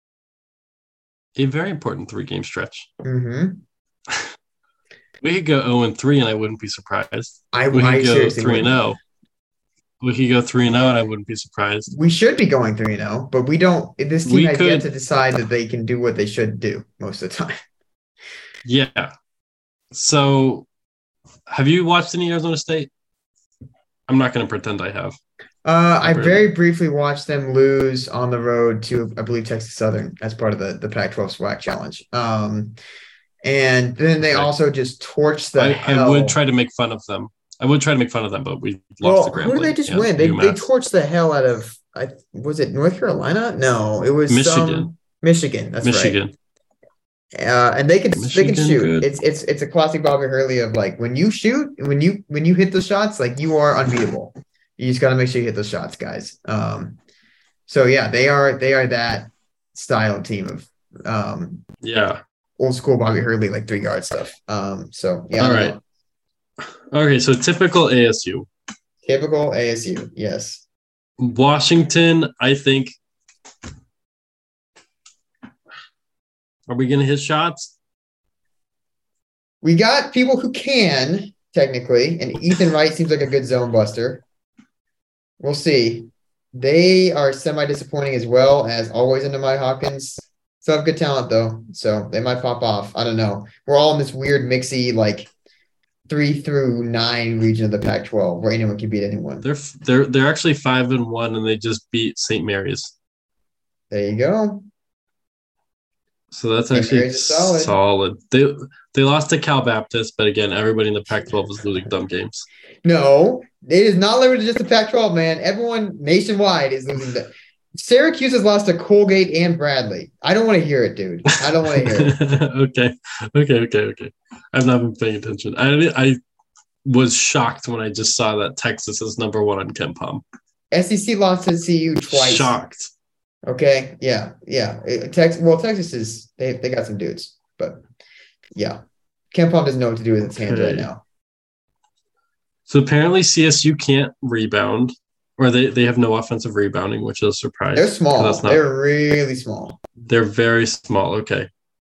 E: a very important three-game stretch.
D: Mm-hmm.
E: We could go zero and three, and I wouldn't be surprised.
D: I,
E: We
D: I
E: could go
D: seriously
E: three and
D: wouldn't.
E: zero. We could go three and zero, and I wouldn't be surprised.
D: We should be going three and zero, but we don't. This team
E: We
D: has yet
E: could-
D: to decide that they can do what they should do most of the time.
E: Yeah. So, have you watched any Arizona State? I'm not going to pretend I have.
D: Uh, I
E: Really?
D: very briefly watched them lose on the road to, I believe, Texas Southern as part of the, the Pac twelve SWAC Challenge. Um, and then they
E: Okay.
D: also just torched the
E: I,
D: hell.
E: I would try to make fun of them. I would try to make fun of them, but we lost
D: Well,
E: the Grambling.
D: who did they just
E: and
D: win? They they
E: UMass.
D: torched the hell out of. I was it North Carolina? No, it was
E: Michigan.
D: Some, Michigan. That's
E: Michigan.
D: right. Uh, and they can they
E: Michigan,
D: can shoot.
E: good.
D: It's it's it's a classic Bobby Hurley of like when you shoot when you when you hit the shots like you are unbeatable. You just got to make sure you hit those shots, guys. Um, so yeah, they are they are that style team of um
E: Yeah.
D: old school Bobby Hurley like three yard stuff. Um, so yeah,
E: All
D: I
E: right.
D: know.
E: Okay, so typical A S U.
D: Typical A S U. Yes.
E: Washington, I think. Are we going to hit shots?
D: We got people who can technically, and Ethan Wright seems like a good zone buster. We'll see. They are semi disappointing as well as always under Mike Hopkins. Still have good talent though, so they might pop off. I don't know. We're all in this weird mixy like three through nine region of the Pac twelve where anyone can beat anyone.
E: They're they're they're actually five and one, and they just beat Saint Mary's.
D: There you go.
E: So that's
D: Saint
E: actually
D: Mary's is solid.
E: solid. They they lost to Cal Baptist, but again, everybody in the Pac twelve is losing dumb games.
D: No, it is not limited to just the Pac twelve, man. Everyone nationwide is losing. The Syracuse has lost to Colgate and Bradley. I don't want to hear it, dude. I don't want to hear it.
E: okay, okay, okay, okay. I've not been paying attention. I I was shocked when I just saw that Texas is number one on KenPom.
D: S E C lost to C U twice.
E: Shocked.
D: Okay, yeah, yeah. It- Tex- well, Texas is they they got some dudes, but yeah, KenPom doesn't know what to do with its hands right
E: Okay.
D: now.
E: So apparently C S U can't rebound, or they, they have no offensive rebounding, which is a surprise.
D: They're small.
E: That's not,
D: They're really small.
E: they're very small. Okay.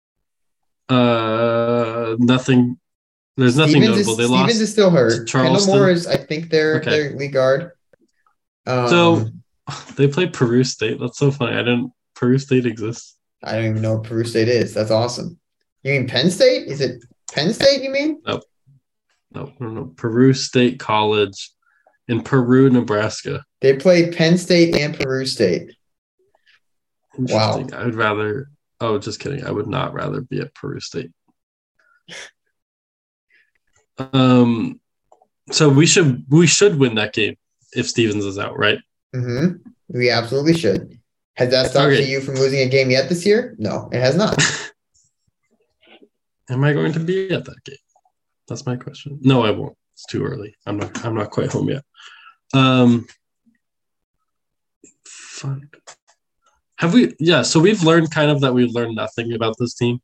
E: Uh, nothing. There's nothing
D: Stevens
E: notable.
D: is,
E: They
D: Stevens
E: lost.
D: is still hurt. Kendall
E: Charleston.
D: Moore is, I think, their
E: Okay.
D: their lead guard. Um,
E: So they play Peru State. That's so funny. I didn't. Peru State exists.
D: I don't even know what Peru State is. That's awesome. You mean Penn State? Is it Penn State? You mean?
E: No, no, no. Peru State College in Peru, Nebraska.
D: They play Penn State and Peru State. Wow.
E: Interesting. I would rather. Oh, just kidding. I would not rather be at Peru State. Um, so we should we should win that game if Stevens is out, right?
D: Mm-hmm. We absolutely should. Has that stopped
E: Okay.
D: you from losing a game yet this year? No, it has not.
E: Am I going to be at that game? That's my question. No, I won't. It's too early. I'm not. I'm not quite home yet. Um, fun. Have we? Yeah. So we've learned kind of that we've learned nothing about this team.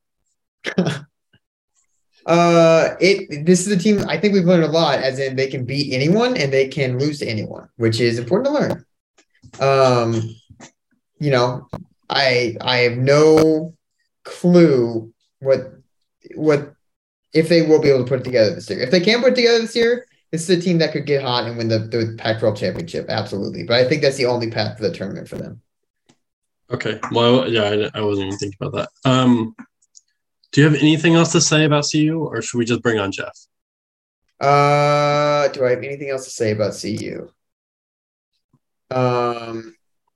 D: Uh, it this is a team I think we've learned a lot, as in they can beat anyone and they can lose to anyone, which is important to learn. Um, you know, I I have no clue what what if they will be able to put it together this year. If they can put it together this year, this is a team that could get hot and win the, the Pac twelve championship, absolutely. But I think that's the only path to the tournament for them.
E: Okay. Well, yeah, I, I wasn't even thinking about that. Um, do you have anything else to say about C U, or should we just bring on Jeff?
D: Uh, do I have anything else to say about C U? Um,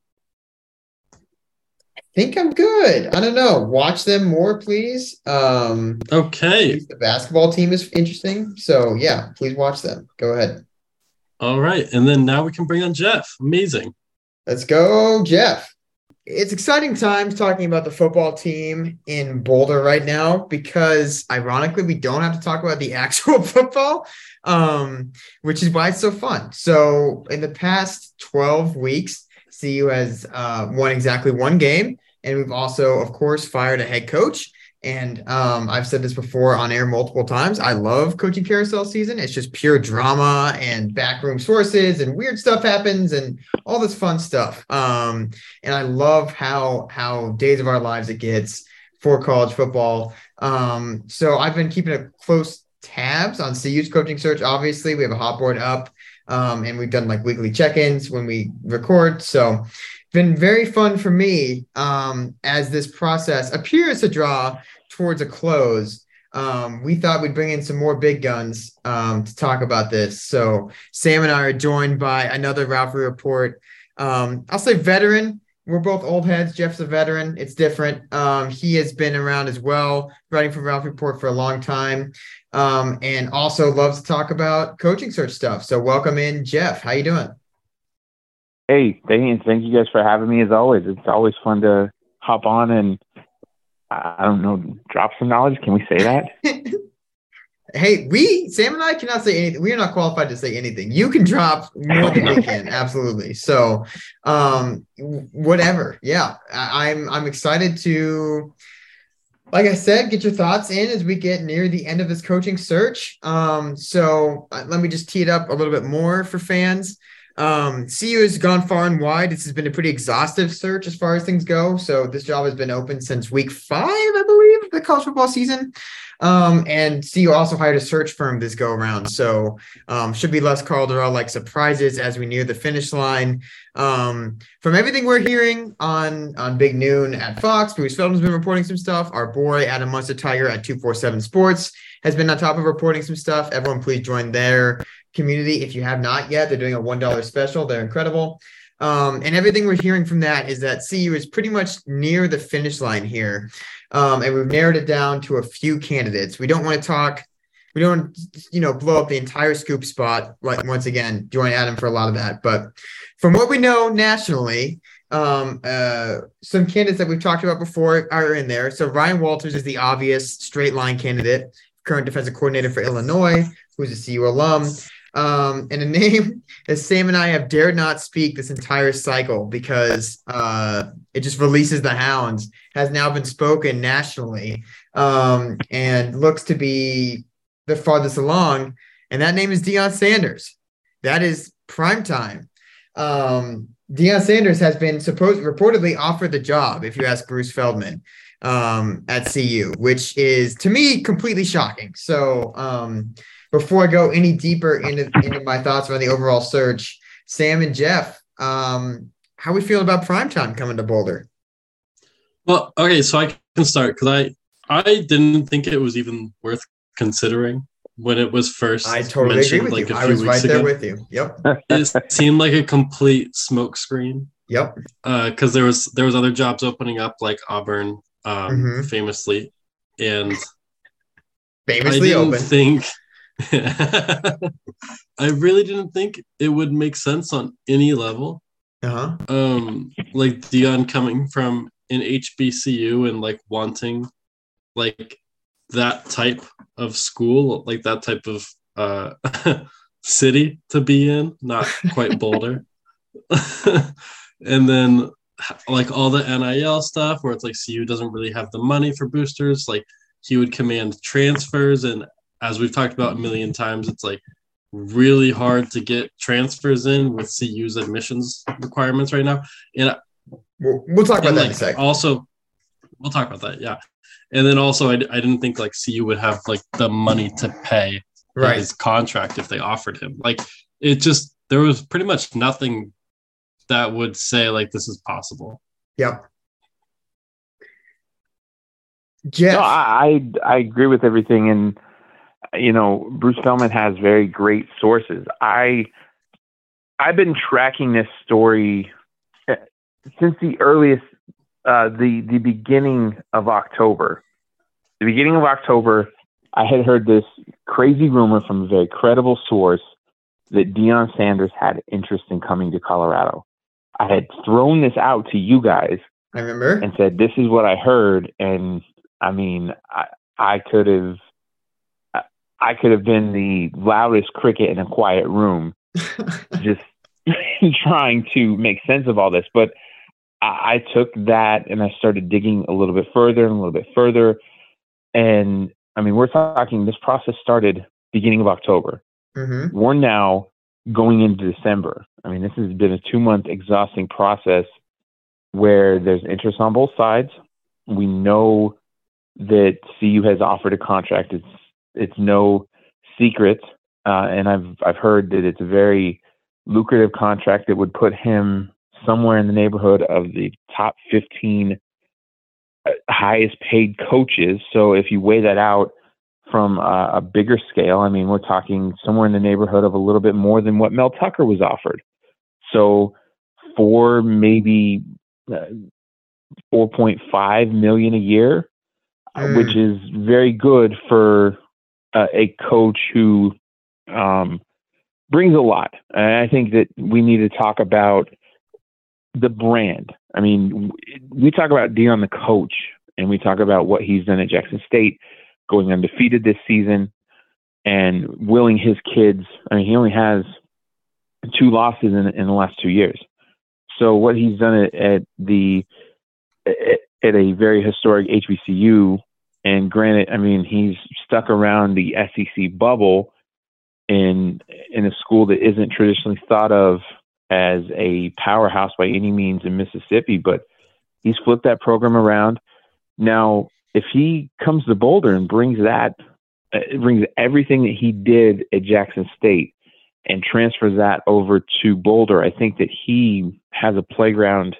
D: I think I'm good. I don't know. Watch them more, please. Um,
E: Okay.
D: the basketball team is interesting. So yeah, please watch them. Go ahead.
E: All right. And then now we can bring on Jeff. Amazing.
D: Let's go, Jeff. It's exciting times talking about the football team in Boulder right now because, ironically, we don't have to talk about the actual football, um, which is why it's so fun. So in the past twelve weeks, C U has uh, won exactly one game, and we've also, of course, fired a head coach. And um, I've said this before on air multiple times. I love coaching carousel season. It's just pure drama and backroom sources and weird stuff happens and all this fun stuff. Um, and I love how how days of our lives it gets for college football. Um, so I've been keeping a close tabs on C U's coaching search. Obviously, we have a hot board up, um, and we've done like weekly check-ins when we record. So been very fun for me um, as this process appears to draw towards a close. Um, we thought we'd bring in some more big guns um, to talk about this. So Sam and I are joined by another Ralphie Report. Um, I'll say veteran. We're both old heads. Jeff's a veteran. It's different. Um, he has been around as well, writing for Ralphie Report for a long time, um, and also loves to talk about coaching search stuff. So welcome in, Jeff. How you doing?
F: Hey, thank, thank you guys for having me as always. It's always fun to hop on and, I don't know, drop some knowledge. Can we say that?
D: Hey, we, Sam and I cannot say anything. We are not qualified to say anything. You can drop more than we can. Absolutely. So um, whatever. Yeah, I, I'm, I'm excited to, like I said, get your thoughts in as we get near the end of this coaching search. Um, so uh, let me just tee it up a little bit more for fans. Um, C U has gone far and wide. This has been a pretty exhaustive search as far as things go. So this job has been open since week five, I believe, of the college football season. Um, and C U also hired a search firm this go around. So um, should be less Carl Durrell like surprises as we near the finish line. Um, from everything we're hearing on, on Big Noon at Fox, Bruce Feldman's been reporting some stuff. Our boy, Adam Munster Tiger at two forty-seven Sports has been on top of reporting some stuff. Everyone please join their community if you have not yet. They're doing a one dollar special. They're incredible. Um, and everything we're hearing from that is that C U is pretty much near the finish line here. Um, and we've narrowed it down to a few candidates. We don't want to talk, we don't, you know, blow up the entire scoop spot. Like once again, join Adam for a lot of that. But from what we know nationally, um, uh, some candidates that we've talked about before are in there. So Ryan Walters is the obvious straight line candidate, current defensive coordinator for Illinois, who's a C U alum. Um, and a name that Sam and I have dared not speak this entire cycle because uh, it just releases the hounds, has now been spoken nationally, um, and looks to be the farthest along. And that name is Deion Sanders. That is prime time. Um, Deion Sanders has been supposed reportedly offered the job, if you ask Bruce Feldman, um, at C U, which is to me completely shocking. So, um, before I go any deeper into, into my thoughts around the overall search, Sam and Jeff, um, how we feel about primetime coming to Boulder?
E: Well, okay, so I can start because I I didn't think it was even worth considering when it was first.
D: I totally agree with
E: like
D: you.
E: A
D: I
E: few
D: was
E: weeks
D: right there
E: ago.
D: with you. Yep.
E: It seemed like a complete smokescreen.
D: Yep.
E: Because uh, there was there was other jobs opening up like Auburn, um,
D: mm-hmm.
E: famously, and
D: famously
E: I didn't
D: open.
E: think. I really didn't think it would make sense on any level.
D: Uh-huh.
E: Um, like Deion coming from an H B C U and like wanting like that type of school, like that type of uh city to be in, not quite Boulder. And then like all the N I L stuff where it's like C U doesn't really have the money for boosters, like he would command transfers, and as we've talked about a million times, it's like really hard to get transfers in with C U's admissions requirements right now. And
D: we'll, we'll talk about that
E: like,
D: in a second.
E: Also, we'll talk about that, yeah. And then also, I, I didn't think like C U would have like the money to pay
D: right.
E: his contract if they offered him. Like it just, there was pretty much nothing that would say like this is possible.
D: Yep. Jeff.
F: No, I, I I agree with everything, and you know, Bruce Feldman has very great sources. I I've been tracking this story since the earliest, uh, the the beginning of October. The beginning of October, I had heard this crazy rumor from a very credible source that Deion Sanders had interest in coming to Colorado. I had thrown this out to you guys
D: I remember.
F: And said, "This is what I heard." And I mean, I, I could have, I, I could have been the loudest cricket in a quiet room, just trying to make sense of all this. But I, I took that and I started digging a little bit further and a little bit further. And I mean, we're talking, this process started beginning of October.
D: Mm-hmm.
F: We're now going into December. I mean, this has been a two month exhausting process where there's interest on both sides. We know that C U has offered a contract. It's, it's no secret. Uh, and I've, I've heard that it's a very lucrative contract that would put him somewhere in the neighborhood of the top fifteen highest paid coaches. So if you weigh that out from a, a bigger scale, I mean, we're talking somewhere in the neighborhood of a little bit more than what Mel Tucker was offered. So for maybe uh, four point five million a year,
D: Mm.
F: which is very good for uh, a coach who um, brings a lot. And I think that we need to talk about the brand. I mean, we talk about Deion the coach, and we talk about what he's done at Jackson State, going undefeated this season, and willing his kids. I mean, he only has two losses in, in the last two years. So what he's done at, at the at, at a very historic H B C U, and granted, I mean, he's stuck around the S E C bubble in in a school that isn't traditionally thought of as a powerhouse by any means in Mississippi, but he's flipped that program around. Now, if he comes to Boulder and brings that, uh, brings everything that he did at Jackson State and transfers that over to Boulder, I think that he has a playground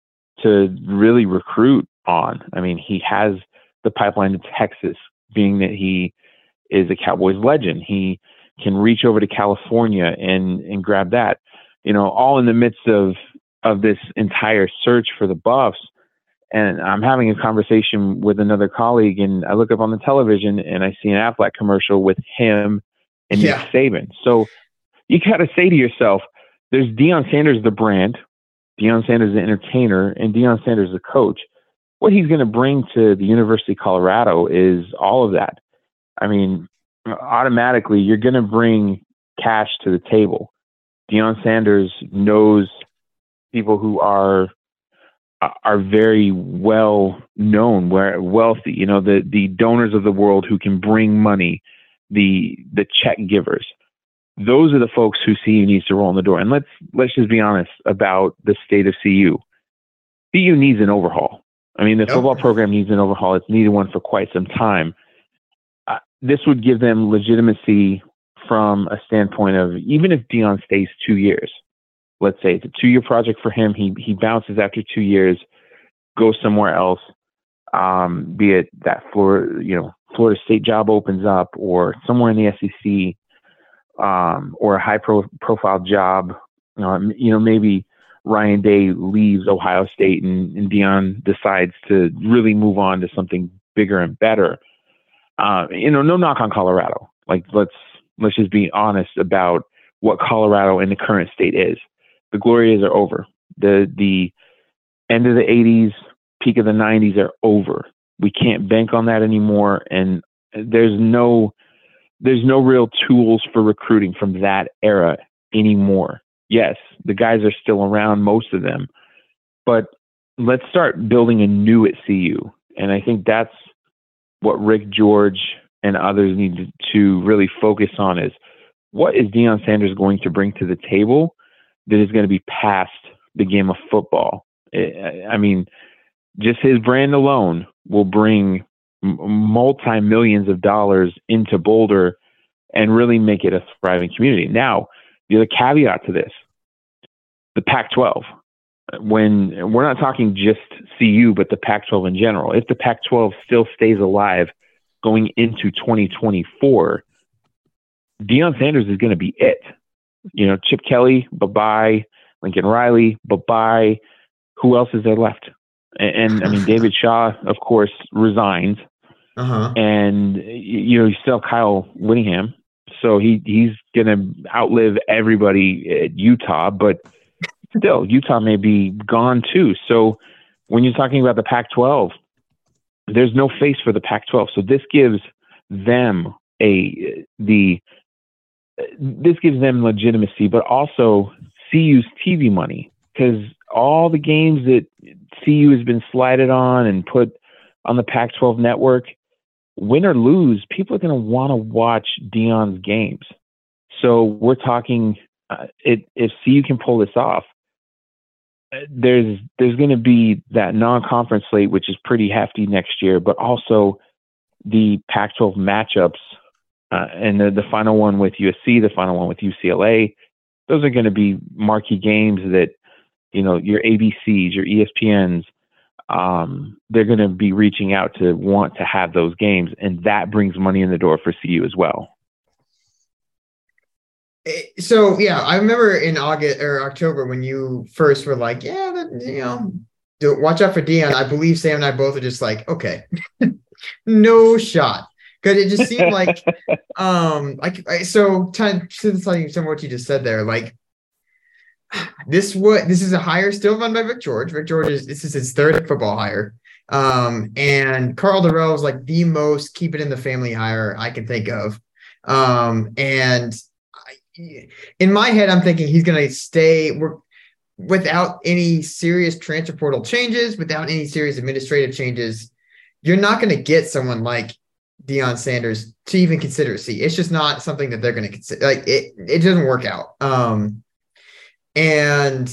F: to really recruit on. I mean, he has the pipeline to Texas, being that he is a Cowboys legend. He can reach over to California and, and grab that, you know, all in the midst of, of this entire search for the Buffs. And I'm having a conversation with another colleague, and I look up on the television and I see an Aflac commercial with him and
D: Yeah.
F: Nick Saban. So you got to say to yourself, there's Deion Sanders, the brand, Deion Sanders, the entertainer, and Deion Sanders, the coach. What he's going to bring to the University of Colorado is all of that. I mean, automatically you're going to bring cash to the table. Deion Sanders knows people who are are very well known, where wealthy, you know, the the donors of the world who can bring money, the the check givers. Those are the folks who C U needs to roll in the door. And let's let's just be honest about the state of C U. C U needs an overhaul. I mean, the
D: Yep.
F: football program needs an overhaul. It's needed one for quite some time. Uh, this would give them legitimacy from a standpoint of, even if Deion stays two years, let's say it's a two-year project for him, he he bounces after two years, goes somewhere else, um, be it that Florida, you know, Florida State job opens up, or somewhere in the S E C, um, or a high-profile job. Um, you know, maybe Ryan Day leaves Ohio State and, and Deion decides to really move on to something bigger and better. Uh, you know, no knock on Colorado. Like, let's let's just be honest about what Colorado in the current state is. The glory days are over. The the end of the eighties, peak of the nineties are over. We can't bank on that anymore, and there's no there's no real tools for recruiting from that era anymore. Yes, the guys are still around, most of them, but let's start building anew at C U. And I think that's what Rick George and others need to really focus on, is what is Deion Sanders going to bring to the table that is going to be past the game of football. I mean, just his brand alone will bring multi-millions of dollars into Boulder and really make it a thriving community. Now, the other caveat to this, the Pac twelve. When we're not talking just C U, but the Pac twelve in general, if the Pac twelve still stays alive going into twenty twenty-four, Deion Sanders is going to be it. You know, Chip Kelly, bye-bye. Lincoln Riley, bye-bye. Who else is there left? And, and I mean, David Shaw, of course, resigns.
D: Uh-huh.
F: And, you know, you still have Kyle Whittingham. So he, he's going to outlive everybody at Utah, but still, Utah may be gone too. So when you're talking about the Pac twelve, there's no face for the Pac twelve. So this gives them a the this gives them legitimacy, but also C U's T V money, because all the games that C U has been slided on and put on the Pac twelve network, win or lose, people are going to want to watch Deion's games. So we're talking, uh, it, if C U can pull this off, there's there's going to be that non-conference slate, which is pretty hefty next year, but also the Pac twelve matchups, uh, and the, the final one with U S C, the final one with U C L A. Those are going to be marquee games that, you know, your A B Cs, your E S P Ns, um, they're going to be reaching out to want to have those games, and that brings money in the door for C U as well.
D: So, yeah, I remember in August or October when you first were like, yeah, that, you know, do, watch out for Deion. I believe Sam and I both are just like, okay, no shot. Because it just seemed like, um, like, so to, to something some of what you just said there, like, this what this is a hire still run by Rick George. Rick George is, this is his third football hire. Um, and Karl Dorrell is like the most keep it in the family hire I can think of. Um, and in my head, I'm thinking he's going to stay we're, without any serious transfer portal changes, without any serious administrative changes. You're not going to get someone like Deion Sanders to even consider C. It's just not something that they're going to consider. Like it, it doesn't work out. Um, and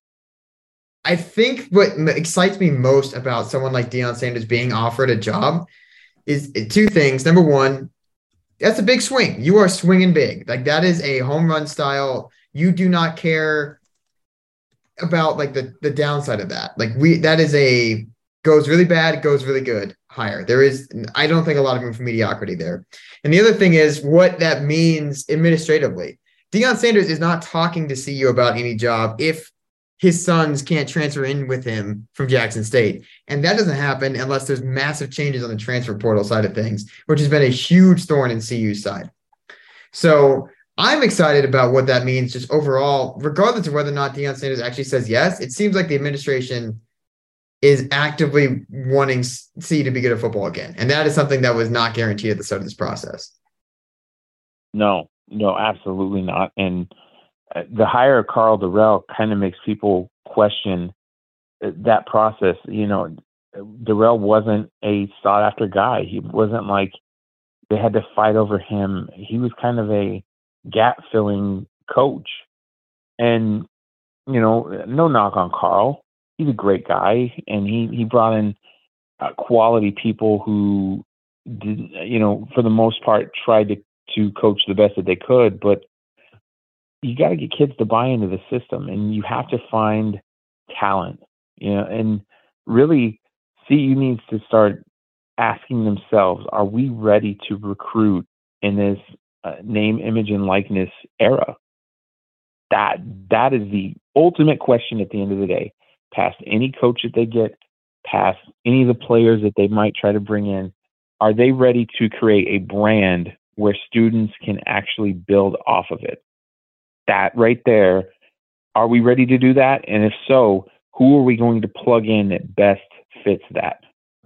D: I think what excites me most about someone like Deion Sanders being offered a job is two things. Number one, that's a big swing. You are swinging big. Like that is a home run style. You do not care about like the, the downside of that. Like we, that is a goes really bad, goes really good hire. There is, I don't think a lot of room for mediocrity there. And the other thing is what that means administratively. Deion Sanders is not talking to C U about any job if his sons can't transfer in with him from Jackson State. And that doesn't happen unless there's massive changes on the transfer portal side of things, which has been a huge thorn in C U's side. So I'm excited about what that means just overall, regardless of whether or not Deion Sanders actually says yes. It seems like the administration is actively wanting C to be good at football again. And that is something that was not guaranteed at the start of this process.
F: No, no, absolutely not. And the hire of Karl Dorrell kind of makes people question that process. You know, Dorrell wasn't a sought after guy. He wasn't like they had to fight over him. He was kind of a gap filling coach. And, you know, no knock on Karl. He's a great guy. And he, he brought in uh, quality people who did, you know, for the most part tried to, to coach the best that they could, but you got to get kids to buy into the system, and you have to find talent, you know, and really C U needs to start asking themselves, are we ready to recruit in this uh, name, image, and likeness era? That, that is the ultimate question at the end of the day, past any coach that they get, past any of the players that they might try to bring in. Are they ready to create a brand where students can actually build off of it? That right there, are we ready to do that? And if so, who are we going to plug in that best fits that?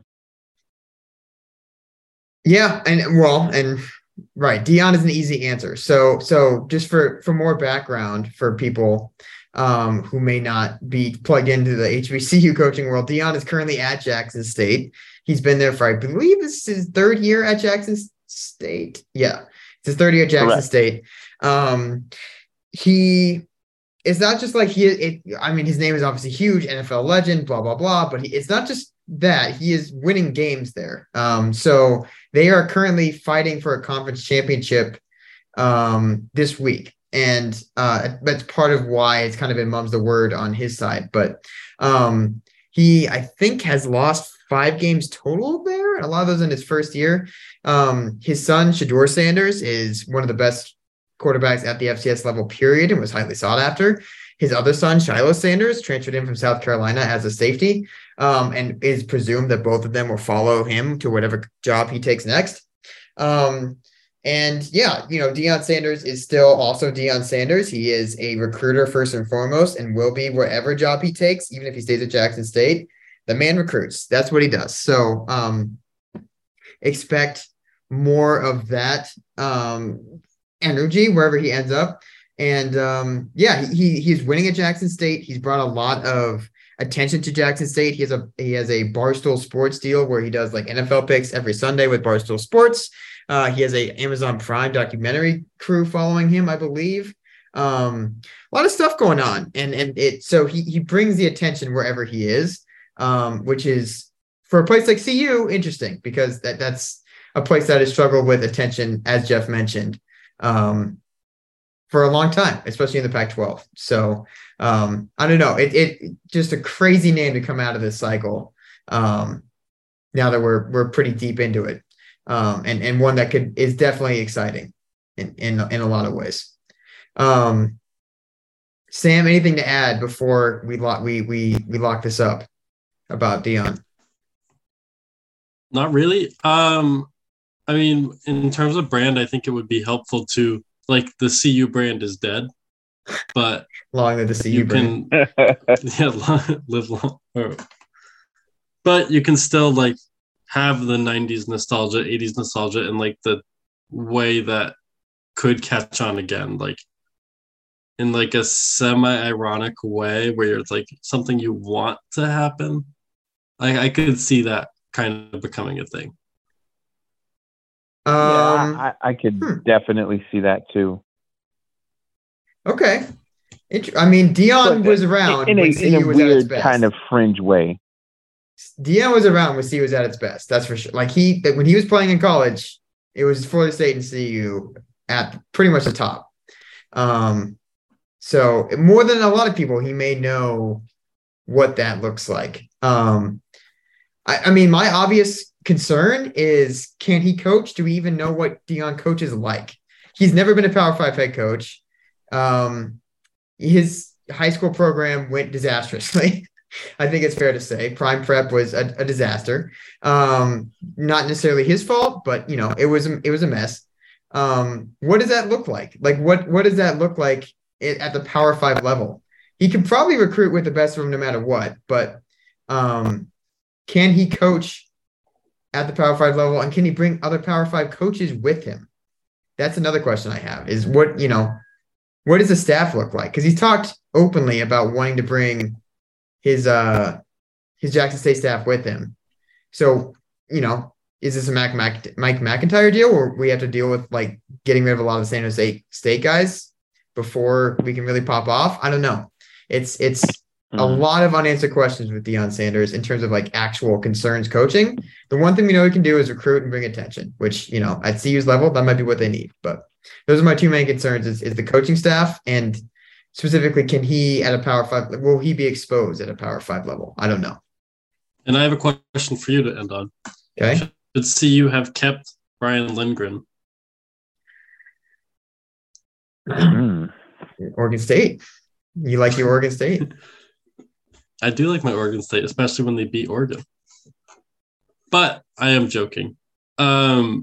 D: Yeah, and well, and right, Deion is an easy answer. So, so just for for more background for people um, who may not be plugged into the H B C U coaching world, Deion is currently at Jackson State. He's been there for, I believe, this is his third year at Jackson State. Yeah, it's his third year at Jackson
F: Correct.
D: State. Um, he it's not just like he it, I mean his name is obviously huge, N F L legend, blah blah blah, but he, it's not just that. He is winning games there. Um so they are currently fighting for a conference championship um this week, and uh that's part of why it's kind of in mum's the word on his side. But um he I think has lost five games total there, and a lot of those in his first year. Um his son Shedeur Sanders is one of the best quarterbacks at the F C S level, period, and was highly sought after. His other son, Shiloh Sanders, transferred in from South Carolina as a safety, um, and is presumed that both of them will follow him to whatever job he takes next. Um, and yeah, you know, Deion Sanders is still also Deion Sanders. He is a recruiter first and foremost, and will be wherever job he takes, even if he stays at Jackson State. The man recruits. That's what he does. So um, expect more of that um, energy wherever he ends up. And um, yeah, he he's winning at Jackson State. He's brought a lot of attention to Jackson State. He has a he has a Barstool Sports deal where he does like N F L picks every Sunday with Barstool Sports. Uh, he has a Amazon Prime documentary crew following him, I believe. Um, a lot of stuff going on, and and it so he he brings the attention wherever he is, um, which is for a place like C U interesting because that that's a place that has struggled with attention, as Jeff mentioned. Um, for a long time, especially in the Pac twelve. So um, I don't know. It it just a crazy name to come out of this cycle. Um, now that we're we're pretty deep into it, um, and and one that could is definitely exciting in in in a lot of ways. Um, Sam, anything to add before we lock we we we lock this up about Deion?
E: Not really. Um, I mean, in terms of brand, I think it would be helpful to. Like the C U brand is dead, but
D: long live the C U
E: you
D: brand.
E: can yeah live long. But you can still like have the nineties nostalgia, eighties nostalgia, in like the way that could catch on again, like in like a semi-ironic way where it's like something you want to happen. Like I could see that kind of becoming a thing.
D: Um,
F: yeah, I, I could
D: hmm.
F: definitely see that too.
D: Okay. Int- I mean, Deion was around
F: in a,
D: when
F: in
D: C U
F: a
D: was at its
F: weird
D: best.
F: kind of fringe way.
D: Deion was around when C U was at its best. That's for sure. Like he, that when he was playing in college, it was Florida State and C U at pretty much the top. Um, so more than a lot of people, he may know what that looks like. Um, I, I mean, my obvious concern is, can he coach? Do we even know what Deion coaches like? He's never been a Power Five head coach. Um, his high school program went disastrously. I think it's fair to say Prime Prep was a, a disaster. Um, not necessarily his fault, but you know, it was it was a mess. Um, what does that look like? Like, what what does that look like at the Power Five level? He can probably recruit with the best of them no matter what, but um, can he coach at the Power Five level, and can he bring other Power Five coaches with him? That's another question I have is what, you know, what does the staff look like? Because he's talked openly about wanting to bring his uh his Jackson State staff with him. So, you know, is this a Mac, Mac, Mike McIntyre deal where we have to deal with like getting rid of a lot of the San Jose State guys before we can really pop off? I don't know. It's it's a lot of unanswered questions with Deion Sanders in terms of like actual concerns coaching. The one thing we know he can do is recruit and bring attention, which, you know, at C U's level, that might be what they need. But those are my two main concerns is, is the coaching staff, and specifically, can he at a Power Five, will he be exposed at a Power Five level? I don't know.
E: And I have a question for you to end on.
D: Okay.
E: Should C U have kept Brian Lindgren?
D: Oregon State. You like your Oregon State?
E: I do like my Oregon State, especially when they beat Oregon. But I am joking. Um,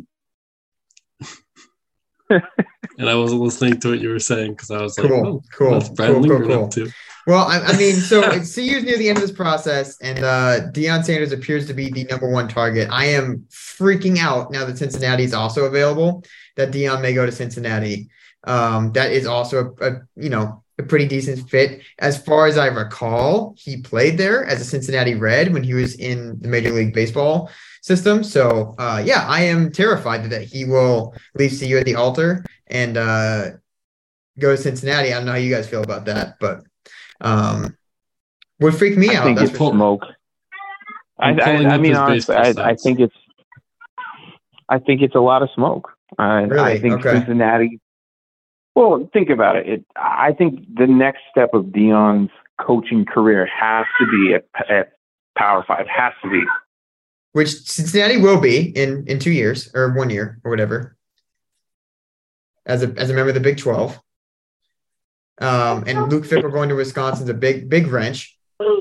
E: and I wasn't listening to what you were saying because I was
D: cool,
E: like, oh,
D: cool,
E: what's Brian
D: cool,
E: Lindgren
D: cool, cool.
E: up to?
D: Well, I, I mean, so C U's near the end of this process, and uh, Deion Sanders appears to be the number one target. I am freaking out now that Cincinnati is also available, that Deion may go to Cincinnati. Um, that is also a, a you know, a pretty decent fit. As far as I recall, he played there as a Cincinnati Red when he was in the Major League Baseball system. So, uh, yeah, I am terrified that he will leave C U at the altar and uh, go to Cincinnati. I don't know how you guys feel about that, but um, would freak me
F: I
D: out.
F: think
D: That's
F: it's
D: for sure.
F: smoke. I,
E: I'm
F: I,
E: pulling
F: I
E: up
F: mean,
E: his
F: honestly,
E: baseball
F: I, I
E: stats.
F: think it's, I think it's a lot of smoke. I,
D: Really?
F: I think
D: Okay.
F: Cincinnati. Well, think about it. it. I think the next step of Deion's coaching career has to be at, at Power Five. Has to be.
D: Which Cincinnati will be in, in two years or one year or whatever, as a as a member of the Big twelve. Um, and Luke Fickell going to Wisconsin is a big big wrench.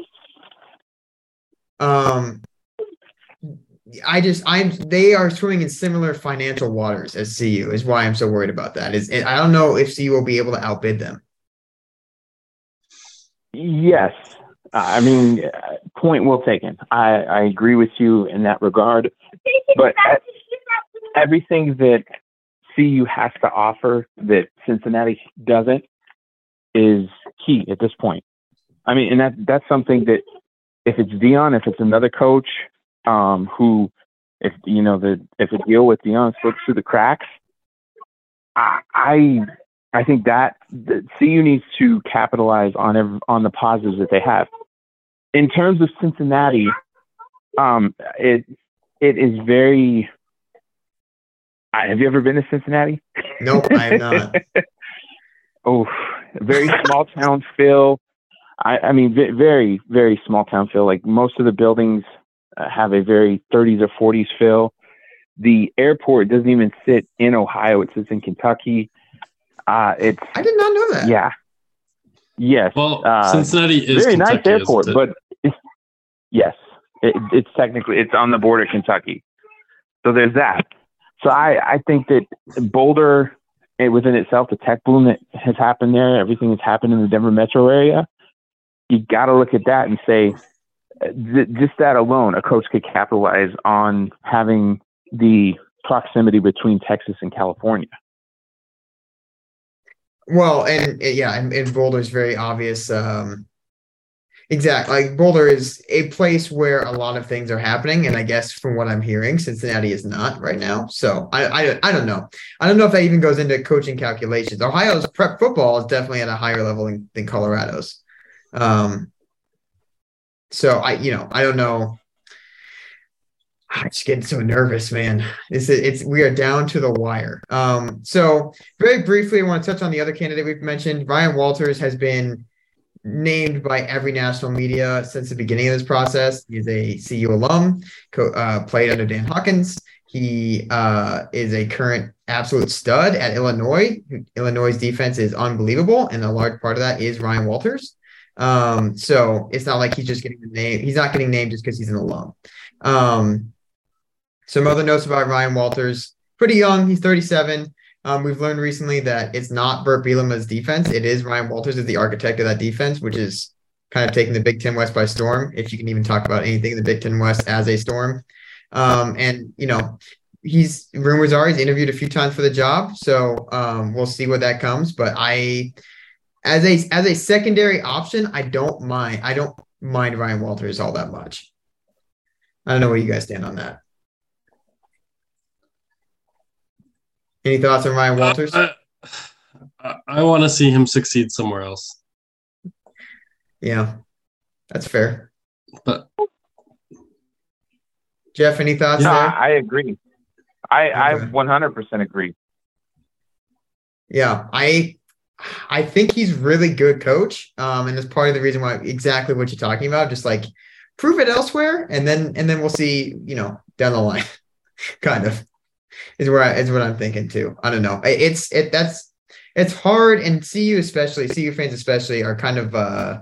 D: Um, I just I'm they are swimming in similar financial waters as C U is why I'm so worried about that. Is I don't know if C U will be able to outbid them.
F: Yes, I mean, uh, point well taken. I, I agree with you in that regard. But everything that C U has to offer that Cincinnati doesn't is key at this point. I mean, and that that's something that if it's Dion, if it's another coach um, who, if you know, the if a deal with Dion slips through the cracks, I I, I think that, that C U needs to capitalize on every, on the positives that they have. In terms of Cincinnati, um, it it is very. Have you ever been to Cincinnati?
D: Nope, I have not.
F: Oh, very small town feel. I, I mean, very, very small town feel. Like most of the buildings uh, have a very thirties or forties feel. The airport doesn't even sit in Ohio; it sits in Kentucky. Uh, it's.
D: I did not know that.
F: Yeah. Yes.
E: Well,
F: uh,
E: Cincinnati is
F: very
E: Kentucky,
F: nice airport,
E: isn't it?
F: but it's, yes, it, it's technically it's on the border of Kentucky. So there's that. So I, I think that Boulder, eh, within itself, the tech boom that has happened there, everything that's happened in the Denver metro area, you got to look at that and say, th- just that alone, a coach could capitalize on having the proximity between Texas and California.
D: Well, and yeah, and, and Boulder is very obvious. Um, exactly. Like Boulder is a place where a lot of things are happening. And I guess from what I'm hearing, Cincinnati is not right now. So I, I, I don't know. I don't know if that even goes into coaching calculations. Ohio's prep football is definitely at a higher level than, than Colorado's. Um, so I, you know, I don't know. I'm just getting so nervous, man. It's, it's we are down to the wire. Um, so very briefly, I want to touch on the other candidate we've mentioned. Ryan Walters has been named by every national media since the beginning of this process. He's a C U alum, co- uh, played under Dan Hawkins. He uh, is a current absolute stud at Illinois. Illinois' defense is unbelievable, and a large part of that is Ryan Walters. Um, so it's not like he's just getting the name. He's not getting named just because he's an alum. Um, some other notes about Ryan Walters. Pretty young. He's thirty-seven. Um, we've learned recently that it's not Burt Bielema's defense. It is Ryan Walters is the architect of that defense, which is kind of taking the Big Ten West by storm, if you can even talk about anything in the Big Ten West as a storm. Um, and, you know, he's rumors are he's interviewed a few times for the job. So um, we'll see what that comes. But I, as a as a secondary option, I don't mind. I don't mind Ryan Walters all that much. I don't know where you guys stand on that. Any thoughts on Ryan Walters?
E: Uh, I, I want to see him succeed somewhere else.
D: Yeah, that's fair.
E: But
D: Jeff, any thoughts
F: No,
D: there?
F: I agree. I, I
D: Okay.
F: one hundred percent agree.
D: Yeah, I I think he's really good coach. Um, and that's part of the reason why exactly what you're talking about. Just like prove it elsewhere, and then and then we'll see, you know, down the line. Kind of is where I, is what I'm thinking too. I don't know. It's it that's it's hard, and C U especially, C U fans especially are kind of uh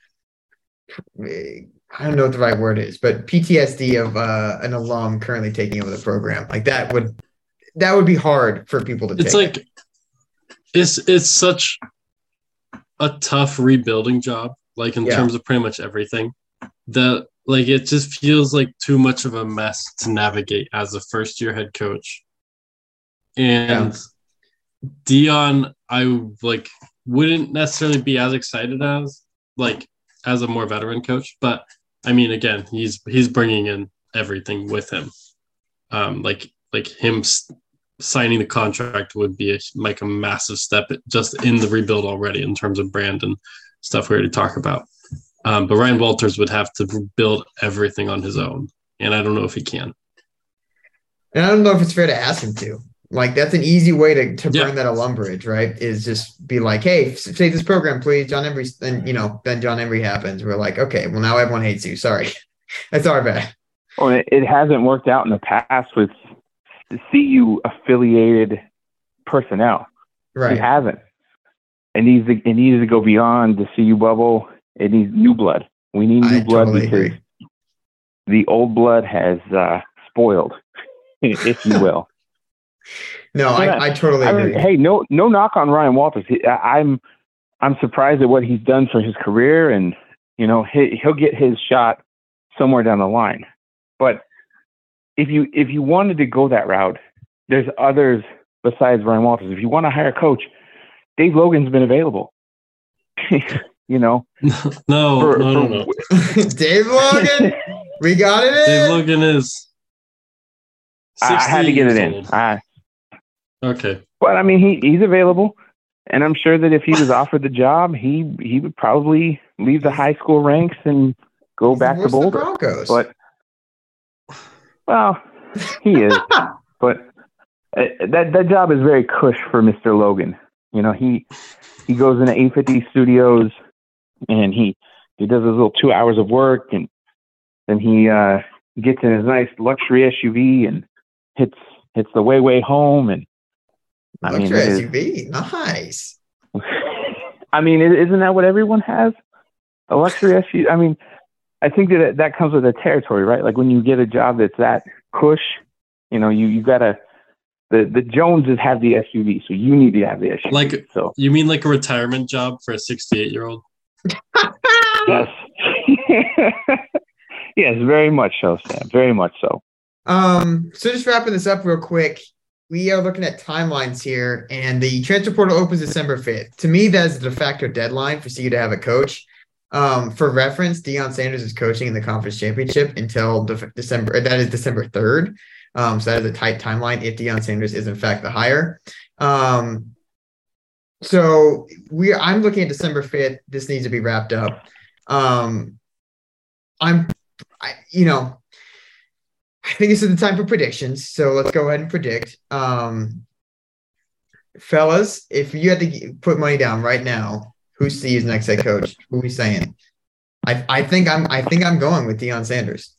D: I don't know what the right word is, but P T S D of uh an alum currently taking over the program. Like that would that would be hard for people to
E: it's
D: take.
E: like it's it's such a tough rebuilding job, like in
D: Yeah.
E: terms of pretty much everything, that like it just feels like too much of a mess to navigate as a first year head coach. And Dion, I like wouldn't necessarily be as excited as like as a more veteran coach, but I mean, again, he's he's bringing in everything with him. Um, like like him s- signing the contract would be a, like a massive step just in the rebuild already in terms of brand and stuff we already talked about. Um, but Ryan Walters would have to build everything on his own, and I don't know if he can.
D: And I don't know if it's fair to ask him to. Like, that's an easy way to, to
E: Yeah.
D: burn that alum bridge, right? Is just be like, hey, save this program, please. John Embry, and, you know, then John Embry happens. We're like, okay, well, now everyone hates you. Sorry. That's our bad.
F: Well, it, it hasn't worked out in the past with the C U affiliated personnel. It
D: Right.
F: hasn't. It needs to, it needs to go beyond the C U bubble. It needs new blood. We need new
D: I
F: blood
D: totally
F: because
D: agree.
F: the old blood has uh, spoiled, if you will.
D: No, I, I totally
F: I
D: agree.
F: mean, hey, no, no knock on Ryan Walters. He, I- I'm, I'm surprised at what he's done for his career, and You know, he, he'll get his shot somewhere down the line. But if you if you wanted to go that route, there's others besides Ryan Walters. If you want to hire a coach, Dave Logan's been available. You know,
E: no,
F: for,
E: no, no,
F: for,
E: no.
D: Dave Logan, we got it in.
E: Dave Logan is.
F: I, I had to get it in. I,
E: okay,
F: but I mean, he he's available, and I'm sure that if he was offered the job, he he would probably leave the high school ranks and go
D: He's
F: back to Boulder.
D: Broncos.
F: But well, he is. But uh, that that job is very cush for Mister Logan. You know, he he goes into eight fifty Studios and he he does his little two hours of work, and then he uh, gets in his nice luxury S U V and hits hits the way way home. And I
D: luxury
F: mean,
D: S U V, nice.
F: I mean, isn't that what everyone has? A luxury S U V. I mean, I think that that comes with the territory, right? Like when you get a job that's that cush, you know, you you gotta. The the Joneses have the S U V, so you need to have the S U V.
E: Like,
F: so
E: you mean like a retirement job for a sixty-eight year old?
F: Yes. Yes, very much so, Sam. Very much so.
D: Um, so just wrapping this up real quick, we are looking at timelines here, and the transfer portal opens December fifth. To me, that is the de facto deadline for C U to have a coach. Um, for reference, Deion Sanders is coaching in the conference championship until de- December. That is December third. Um, so that is a tight timeline if Deion Sanders is in fact the hire. Um, so we, I'm looking at December fifth. This needs to be wrapped up. Um, I'm, I, you know, I think this is the time for predictions. So let's go ahead and predict. Um, fellas, if you had to put money down right now, who's C U's next head coach? Who are we saying? I, I think I'm, I think I'm going with Deion Sanders.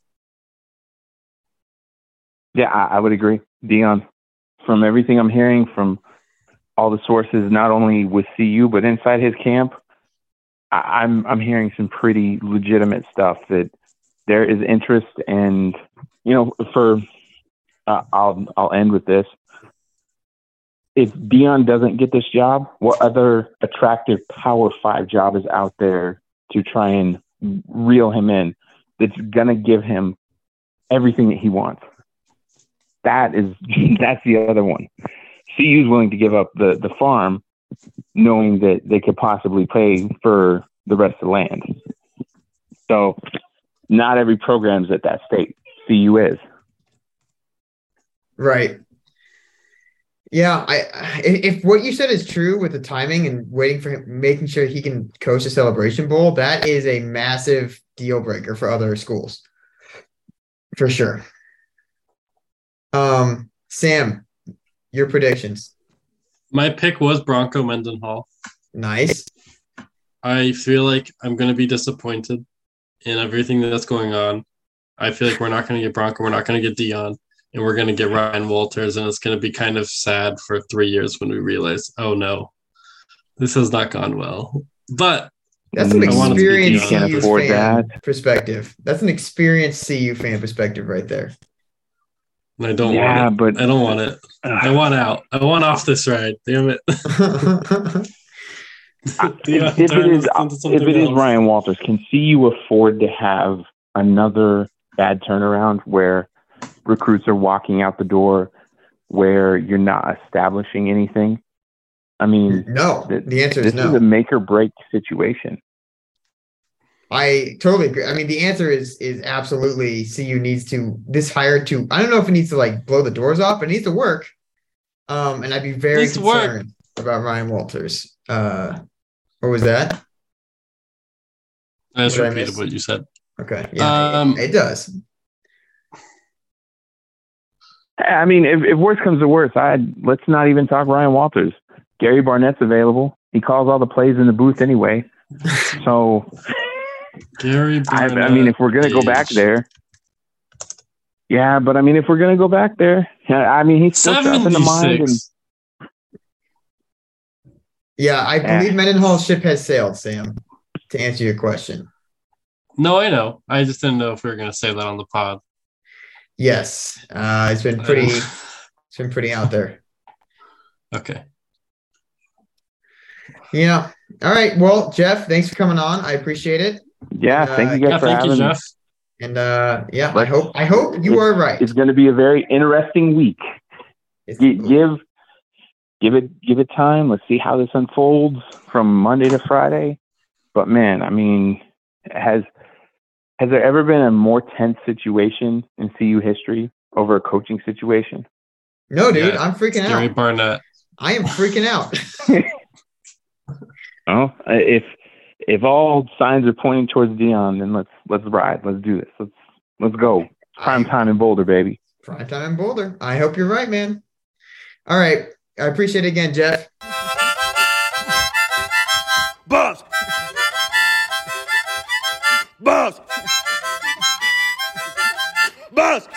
F: Yeah, I, I would agree. Deion, from everything I'm hearing from all the sources, not only with C U, but inside his camp, I, I'm I'm hearing some pretty legitimate stuff that there is interest. And, you know, for uh, I'll I'll end with this. If Deion doesn't get this job, what other attractive Power Five job is out there to try and reel him in that's going to give him everything that he wants? That is, that's the other one. C U's willing to give up the, the farm, knowing that they could possibly pay for the rest of the land. So not every program's at that state. C U is.
D: Right. Yeah. I, if what you said is true with the timing and waiting for him, making sure he can coach the Celebration Bowl, that is a massive deal breaker for other schools. For sure. Um, Sam, your predictions.
E: My pick was Bronco Mendenhall.
D: Nice.
E: I feel like I'm going to be disappointed in everything that's going on. I feel like we're not going to get Bronco. We're not going to get Deion. And we're going to get Ryan Walters. And it's going to be kind of sad for three years when we realize, oh, no, this has not gone well. But
D: that's an experienced C U fan
F: that.
D: perspective. That's an experienced C U fan perspective right there.
E: And I don't
F: yeah,
E: want it.
F: But,
E: I don't want it. I want out. I want off this ride. Damn it.
F: if if it is, if it is Ryan Walters, can C U afford to have another bad turnaround where recruits are walking out the door, where you're not establishing anything? I mean,
D: no.
F: Th-
D: the answer is
F: this
D: no.
F: This is a make or break situation.
D: I totally agree. I mean, the answer is is absolutely C U needs to this hire to. I don't know if it needs to like blow the doors off, but it needs to work. Um, and I'd be very concerned about Ryan Walters. Uh, what was that?
E: I just
D: what
E: repeated I what you said.
D: Okay, yeah,
E: um,
D: it, it does.
F: I mean, if, if worse comes to worse, I'd let's not even talk Ryan Walters. Gary Barnett's available. He calls all the plays in the booth anyway. So.
E: Gary
F: I, I mean, if we're going to go back there. Yeah, but I mean, if we're going to go back there, I mean, he's still sharp in the mind. And,
D: yeah, I believe eh. Mendenhall's ship has sailed, Sam, to answer your question.
E: No, I know. I just didn't know if we were going to say that on the pod.
D: Yes. Uh, it's been pretty, it's been pretty out there.
E: Okay.
D: Yeah. All right. Well, Jeff, thanks for coming on. I appreciate it.
F: Yeah,
D: And, uh,
F: thank you guys
E: Yeah,
F: for
E: thank
F: having
E: you,
F: me.
E: Jeff.
D: And uh, yeah, I
F: Let's-
D: hope I hope you are right.
F: It's going to be a very interesting week.
D: It's-
F: G- give give it give it time. Let's see how this unfolds from Monday to Friday. But man, I mean, has has there ever been a more tense situation in C U history over a coaching situation?
D: no, dude,
E: Yeah,
D: I'm freaking
E: Gary
D: out.
E: Barnett.
D: I am freaking out.
F: Oh, if if all signs are pointing towards Dion, then let's let's ride. Let's do this. Let's let's go. It's prime
D: I-
F: time in Boulder, baby.
D: Prime time in Boulder. I hope you're right, man. All right. I appreciate it again, Jeff.
C: Buzz. Buzz. Buzz.